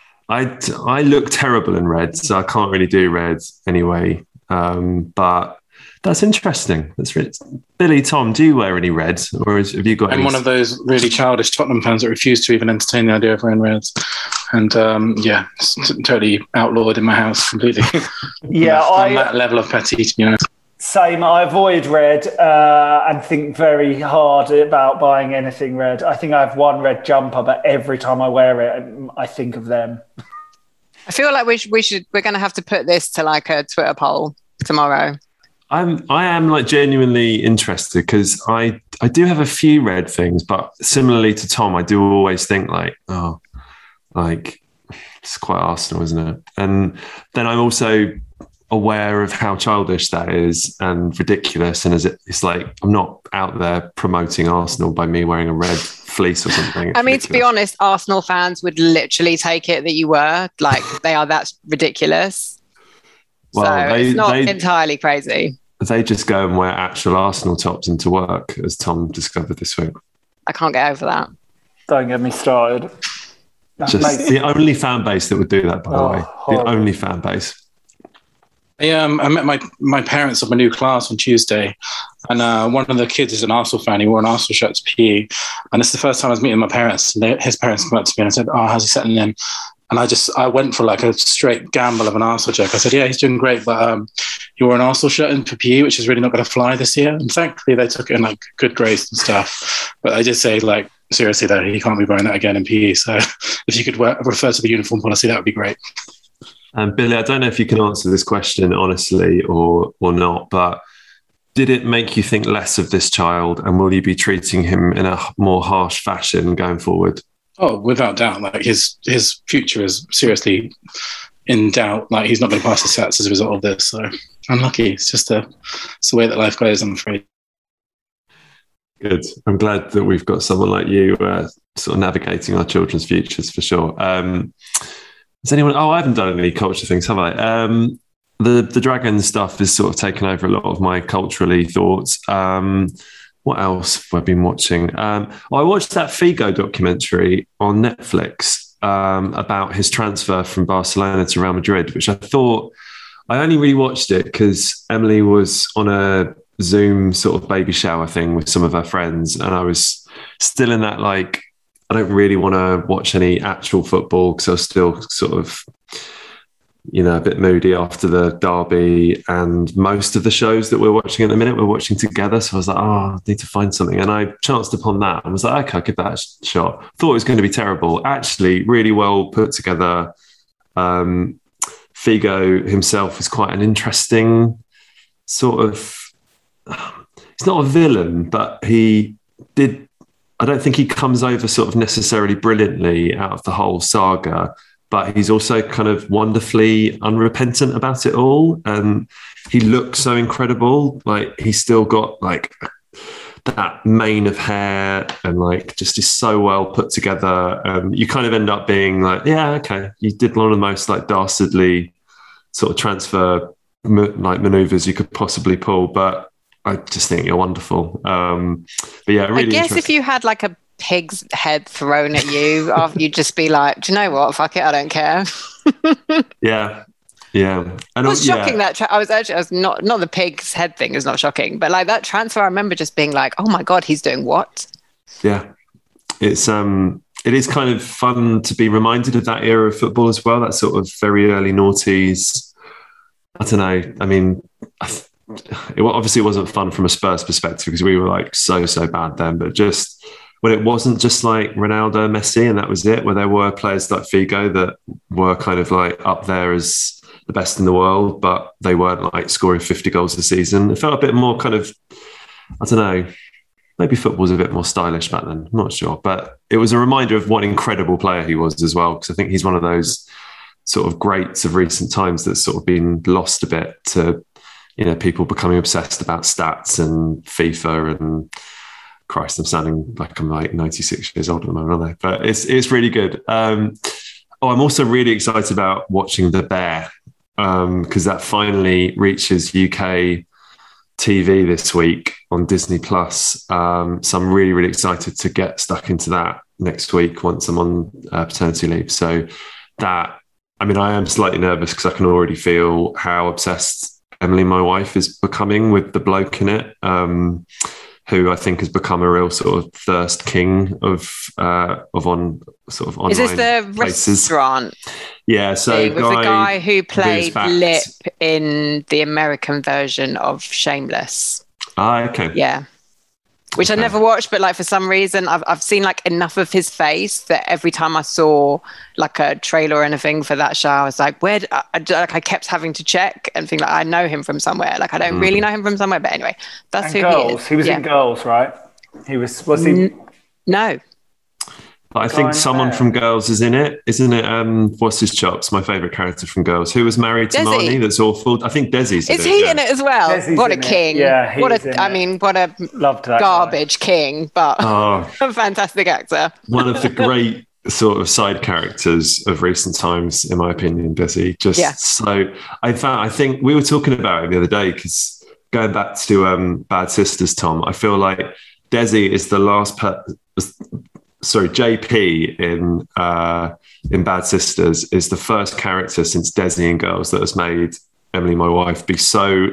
I I look terrible in red, so I can't really do red anyway. Um, but that's interesting. That's really... Billy, Tom, do you wear any red, or is, have you got? I'm any... one of those really childish Tottenham fans that refuse to even entertain the idea of wearing reds, and um, yeah, it's t- totally outlawed in my house completely. Yeah, on I, that level of petty, to be honest. Same. I avoid red uh, and think very hard about buying anything red. I think I have one red jumper, but every time I wear it, I think of them. I feel like we should, we should we're going to have to put this to like a Twitter poll tomorrow. I'm I am like genuinely interested because I I do have a few red things, but similarly to Tom, I do always think like, oh, like it's quite Arsenal, isn't it? And then I'm also aware of how childish that is and ridiculous. And as it, it's like I'm not out there promoting Arsenal by me wearing a red fleece or something. It's I mean, ridiculous. To be honest, Arsenal fans would literally take it that you were like they are that ridiculous. Well, so they, it's not they, entirely crazy. They just go and wear actual Arsenal tops into work, as Tom discovered this week. I can't get over that. Don't get me started. That just makes... the only fan base that would do that, by oh, the way. horrible. The only fan base. Yeah, um, I met my, my parents of my new class on Tuesday, and uh, one of the kids is an Arsenal fan. He wore an Arsenal shirt to P E, and it's the first time I was meeting my parents. And they, his parents came up to me and I said, "Oh, how's he settling in?" And I just I went for like a straight gamble of an Arsenal joke. I said, "Yeah, he's doing great, but um, he wore an Arsenal shirt in for P E, which is really not going to fly this year." And thankfully, they took it in like good grace and stuff. But I did say, like, seriously though, he can't be wearing that again in P E. So if you could wear, refer to the uniform policy, that would be great. Um, Billy, I don't know if you can answer this question honestly or or not, but did it make you think less of this child, and will you be treating him in a more harsh fashion going forward? Oh, without doubt. Like his his future is seriously in doubt. Like he's not going to pass the stats as a result of this. So unlucky. It's just a, it's the way that life goes, I'm afraid. Good. I'm glad that we've got someone like you uh, sort of navigating our children's futures for sure. Um, Has anyone? Oh, I haven't done any culture things, have I? Um, the the dragon stuff has sort of taken over a lot of my culturally thoughts. Um, what else have I been watching? Um, I watched that Figo documentary on Netflix um, about his transfer from Barcelona to Real Madrid, which I thought, I only really watched it because Emily was on a Zoom sort of baby shower thing with some of her friends, and I was still in that, like, I don't really want to watch any actual football because I was still sort of, you know, a bit moody after the derby, and most of the shows that we're watching at the minute we're watching together. So I was like, oh, I need to find something. And I chanced upon that and was like, okay, I'll give that a shot. Thought it was going to be terrible. Actually, really well put together. Um, Figo himself is quite an interesting sort of, he's not a villain, but he did, I don't think he comes over sort of necessarily brilliantly out of the whole saga, but he's also kind of wonderfully unrepentant about it all. And he looks so incredible. Like, he's still got like that mane of hair and like just is so well put together. And you kind of end up being like, yeah, okay, you did one of the most like dastardly sort of transfer like maneuvers you could possibly pull. But I just think you're wonderful. Um, but yeah, really I guess if you had like a pig's head thrown at you, after you'd just be like, do you know what? Fuck it, I don't care. yeah, yeah. And it was yeah. shocking that tra- I was actually, I was not not the pig's head thing is not shocking, but like that transfer, I remember just being like, oh my god, he's doing what? Yeah, it's um, it is kind of fun to be reminded of that era of football as well. That sort of very early noughties. I don't know. I mean. I th- It obviously wasn't fun from a Spurs perspective because we were like so so bad then, but just when it wasn't just like Ronaldo, Messi, and that was it, where there were players like Figo that were kind of like up there as the best in the world, but they weren't like scoring fifty goals a season. It felt a bit more kind of, I don't know, maybe football was a bit more stylish back then. I'm not sure, but it was a reminder of what an incredible player he was as well, because I think he's one of those sort of greats of recent times that's sort of been lost a bit to, you know, people becoming obsessed about stats and FIFA and Christ, I'm sounding like I'm like ninety-six years old at the moment, aren't I? But it's it's really good. Um, oh, I'm also really excited about watching The Bear because um, that finally reaches U K T V this week on Disney Plus. Um, so I'm really, really excited to get stuck into that next week once I'm on uh, paternity leave. So that, I mean, I am slightly nervous because I can already feel how obsessed Emily, my wife, is becoming with the bloke in it, um, who I think has become a real sort of thirst king of uh, of on sort of online. Is this the places. Restaurant? Yeah, so with the guy who played Lip in the American version of Shameless. Ah, okay. Yeah. Which okay. I never watched, but like for some reason I've I've seen like enough of his face that every time I saw like a trailer or anything for that show, I was like, where? Did I, I, like I kept having to check and think like I know him from somewhere. Like I don't mm. really know him from somewhere, but anyway, that's and who Girls. he is. He was yeah. in Girls, right? He was. Was he? N- no. I think someone there. from Girls is in it, isn't it? Um, what's his chops? My favourite character from Girls, who was married to Desi. Marnie. That's awful. I think Desi's. Is in he it, yeah. in it as well? Desi's what a king! It. Yeah, what a. I it. mean, what a Loved that garbage guy. king, but oh, a fantastic actor. One of the great sort of side characters of recent times, in my opinion. Desi, just yeah. so. I found. I think we were talking about it the other day because going back to um, Bad Sisters, Tom. I feel like Desi is the last per. Sorry, J P in uh, in Bad Sisters is the first character since Desi in Girls that has made Emily, my wife, be so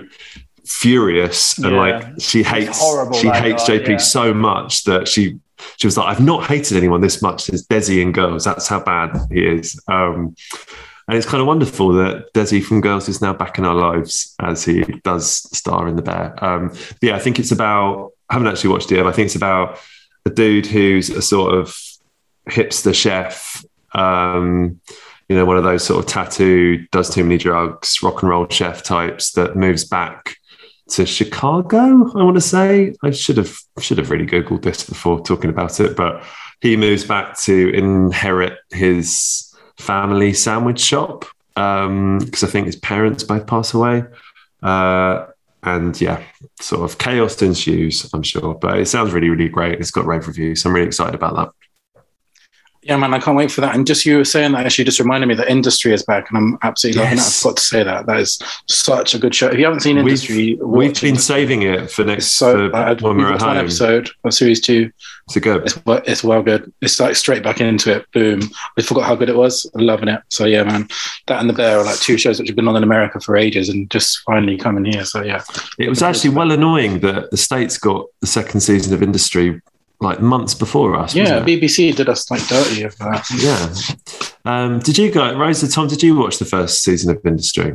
furious and yeah. like she hates horrible, she hates guy, J P yeah. so much that she she was like, I've not hated anyone this much since Desi in Girls. That's how bad he is. Um, and it's kind of wonderful that Desi from Girls is now back in our lives as he does star in The Bear. Um, yeah, I think it's about. I haven't actually watched it yet, but I think it's about a dude who's a sort of hipster chef, um, you know, one of those sort of tattooed, does too many drugs, rock and roll chef types that moves back to Chicago, I want to say. I should have should have really Googled this before talking about it, but he moves back to inherit his family sandwich shop because um, I think his parents both pass away. Uh, And yeah, sort of chaos ensues, I'm sure. But it sounds really, really great. It's got rave reviews. So I'm really excited about that. Yeah, man, I can't wait for that. And just you were saying that actually just reminded me that Industry is back, and I'm absolutely loving Yes. it. I've got to say that. That is such a good show. If you haven't seen Industry, We've, we've watch been it. saving it for next So for bad. when We've we're at watched one home. episode of series two. It's a good. It's, well- it's well good. It's like straight back into it. Boom. I forgot how good it was. I'm loving it. So yeah, man, that and The Bear are like two shows which have been on in America for ages and just finally coming here. So yeah. It was actually well annoying that the States got the second season of Industry like months before us. Yeah, wasn't it? B B C did us like dirty of that. Yeah. Um, did you guys, Rosa, Tom, did you watch the first season of Industry?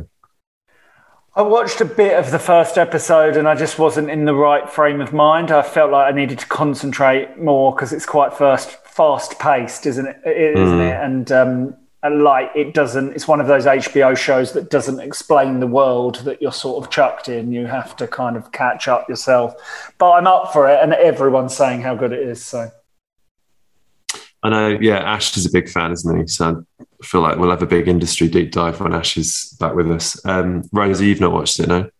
I watched a bit of the first episode and I just wasn't in the right frame of mind. I felt like I needed to concentrate more because it's quite first fast paced, isn't it? Isn't Mm. it? And um, and like it doesn't. It's one of those H B O shows that doesn't explain the world that you're sort of chucked in. You have to kind of catch up yourself. But I'm up for it, and everyone's saying how good it is. So. I know, yeah, Ash is a big fan, isn't he? So I feel like we'll have a big Industry deep dive when Ash is back with us. Um, Rosie, you've not watched it, no?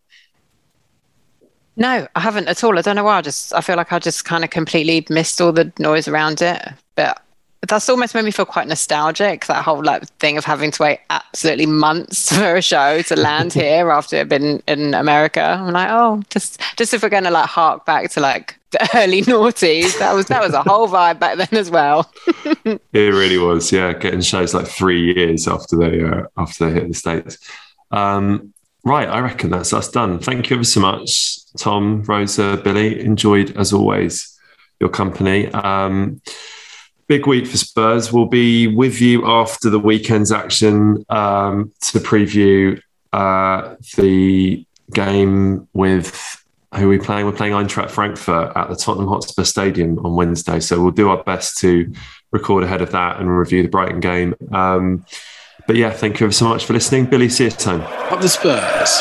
No, I haven't at all. I don't know why. I just I feel like I just kind of completely missed all the noise around it. But that's almost made me feel quite nostalgic, that whole like thing of having to wait absolutely months for a show to land here after it had been in America. I'm like, oh, just just if we're going to like hark back to like the early noughties, that was that was a whole vibe back then as well. It really was, yeah. Getting shows like three years after they uh, after they hit the States. Um, right, I reckon that's us done. Thank you ever so much, Tom, Rosa, Billy. Enjoyed as always your company. Um, Big week for Spurs. We'll be with you after the weekend's action um, to preview uh, the game with who are we playing? We're playing Eintracht Frankfurt at the Tottenham Hotspur Stadium on Wednesday. So we'll do our best to record ahead of that and review the Brighton game. Um, but yeah, thank you ever so much for listening. Billy, see you at home. Up the Spurs.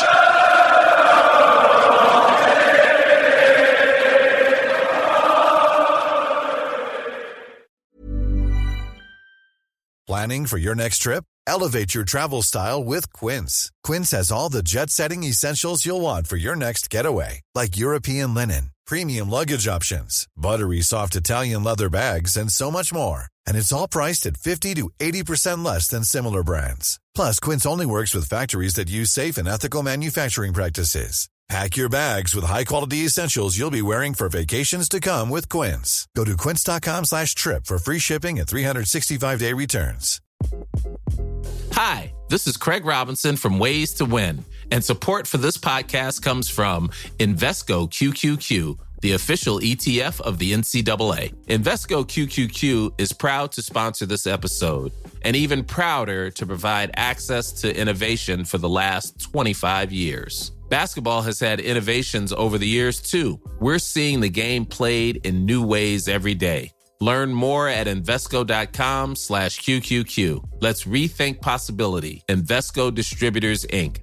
Planning for your next trip? Elevate your travel style with Quince. Quince has all the jet-setting essentials you'll want for your next getaway, like European linen, premium luggage options, buttery soft Italian leather bags, and so much more. And it's all priced at fifty to eighty percent less than similar brands. Plus, Quince only works with factories that use safe and ethical manufacturing practices. Pack your bags with high-quality essentials you'll be wearing for vacations to come with Quince. Go to quince.com slash trip for free shipping and three sixty-five day returns. Hi, this is Craig Robinson from Ways to Win, and support for this podcast comes from Invesco Q Q Q, the official E T F of the N C double A. Invesco Q Q Q is proud to sponsor this episode, and even prouder to provide access to innovation for the last twenty-five years. Basketball has had innovations over the years, too. We're seeing the game played in new ways every day. Learn more at Invesco.com slash QQQ. Let's rethink possibility. Invesco Distributors, Incorporated.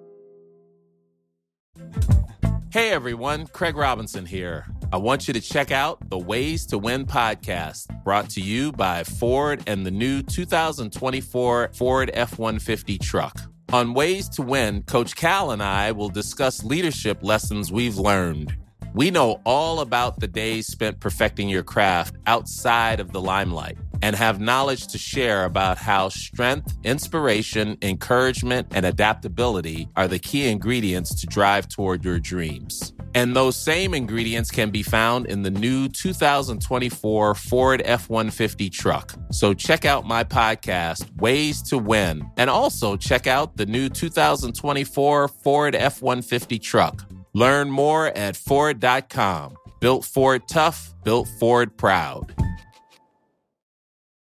Hey, everyone. Craig Robinson here. I want you to check out the Ways to Win podcast, brought to you by Ford and the new two thousand twenty-four Ford F one fifty truck. On Ways to Win, Coach Cal and I will discuss leadership lessons we've learned. We know all about the days spent perfecting your craft outside of the limelight and have knowledge to share about how strength, inspiration, encouragement, and adaptability are the key ingredients to drive toward your dreams. And those same ingredients can be found in the new two thousand twenty-four Ford F one fifty truck. So check out my podcast, Ways to Win, and also check out the new two thousand twenty-four Ford F one fifty truck. Learn more at Ford dot com. Built Ford tough, built Ford proud.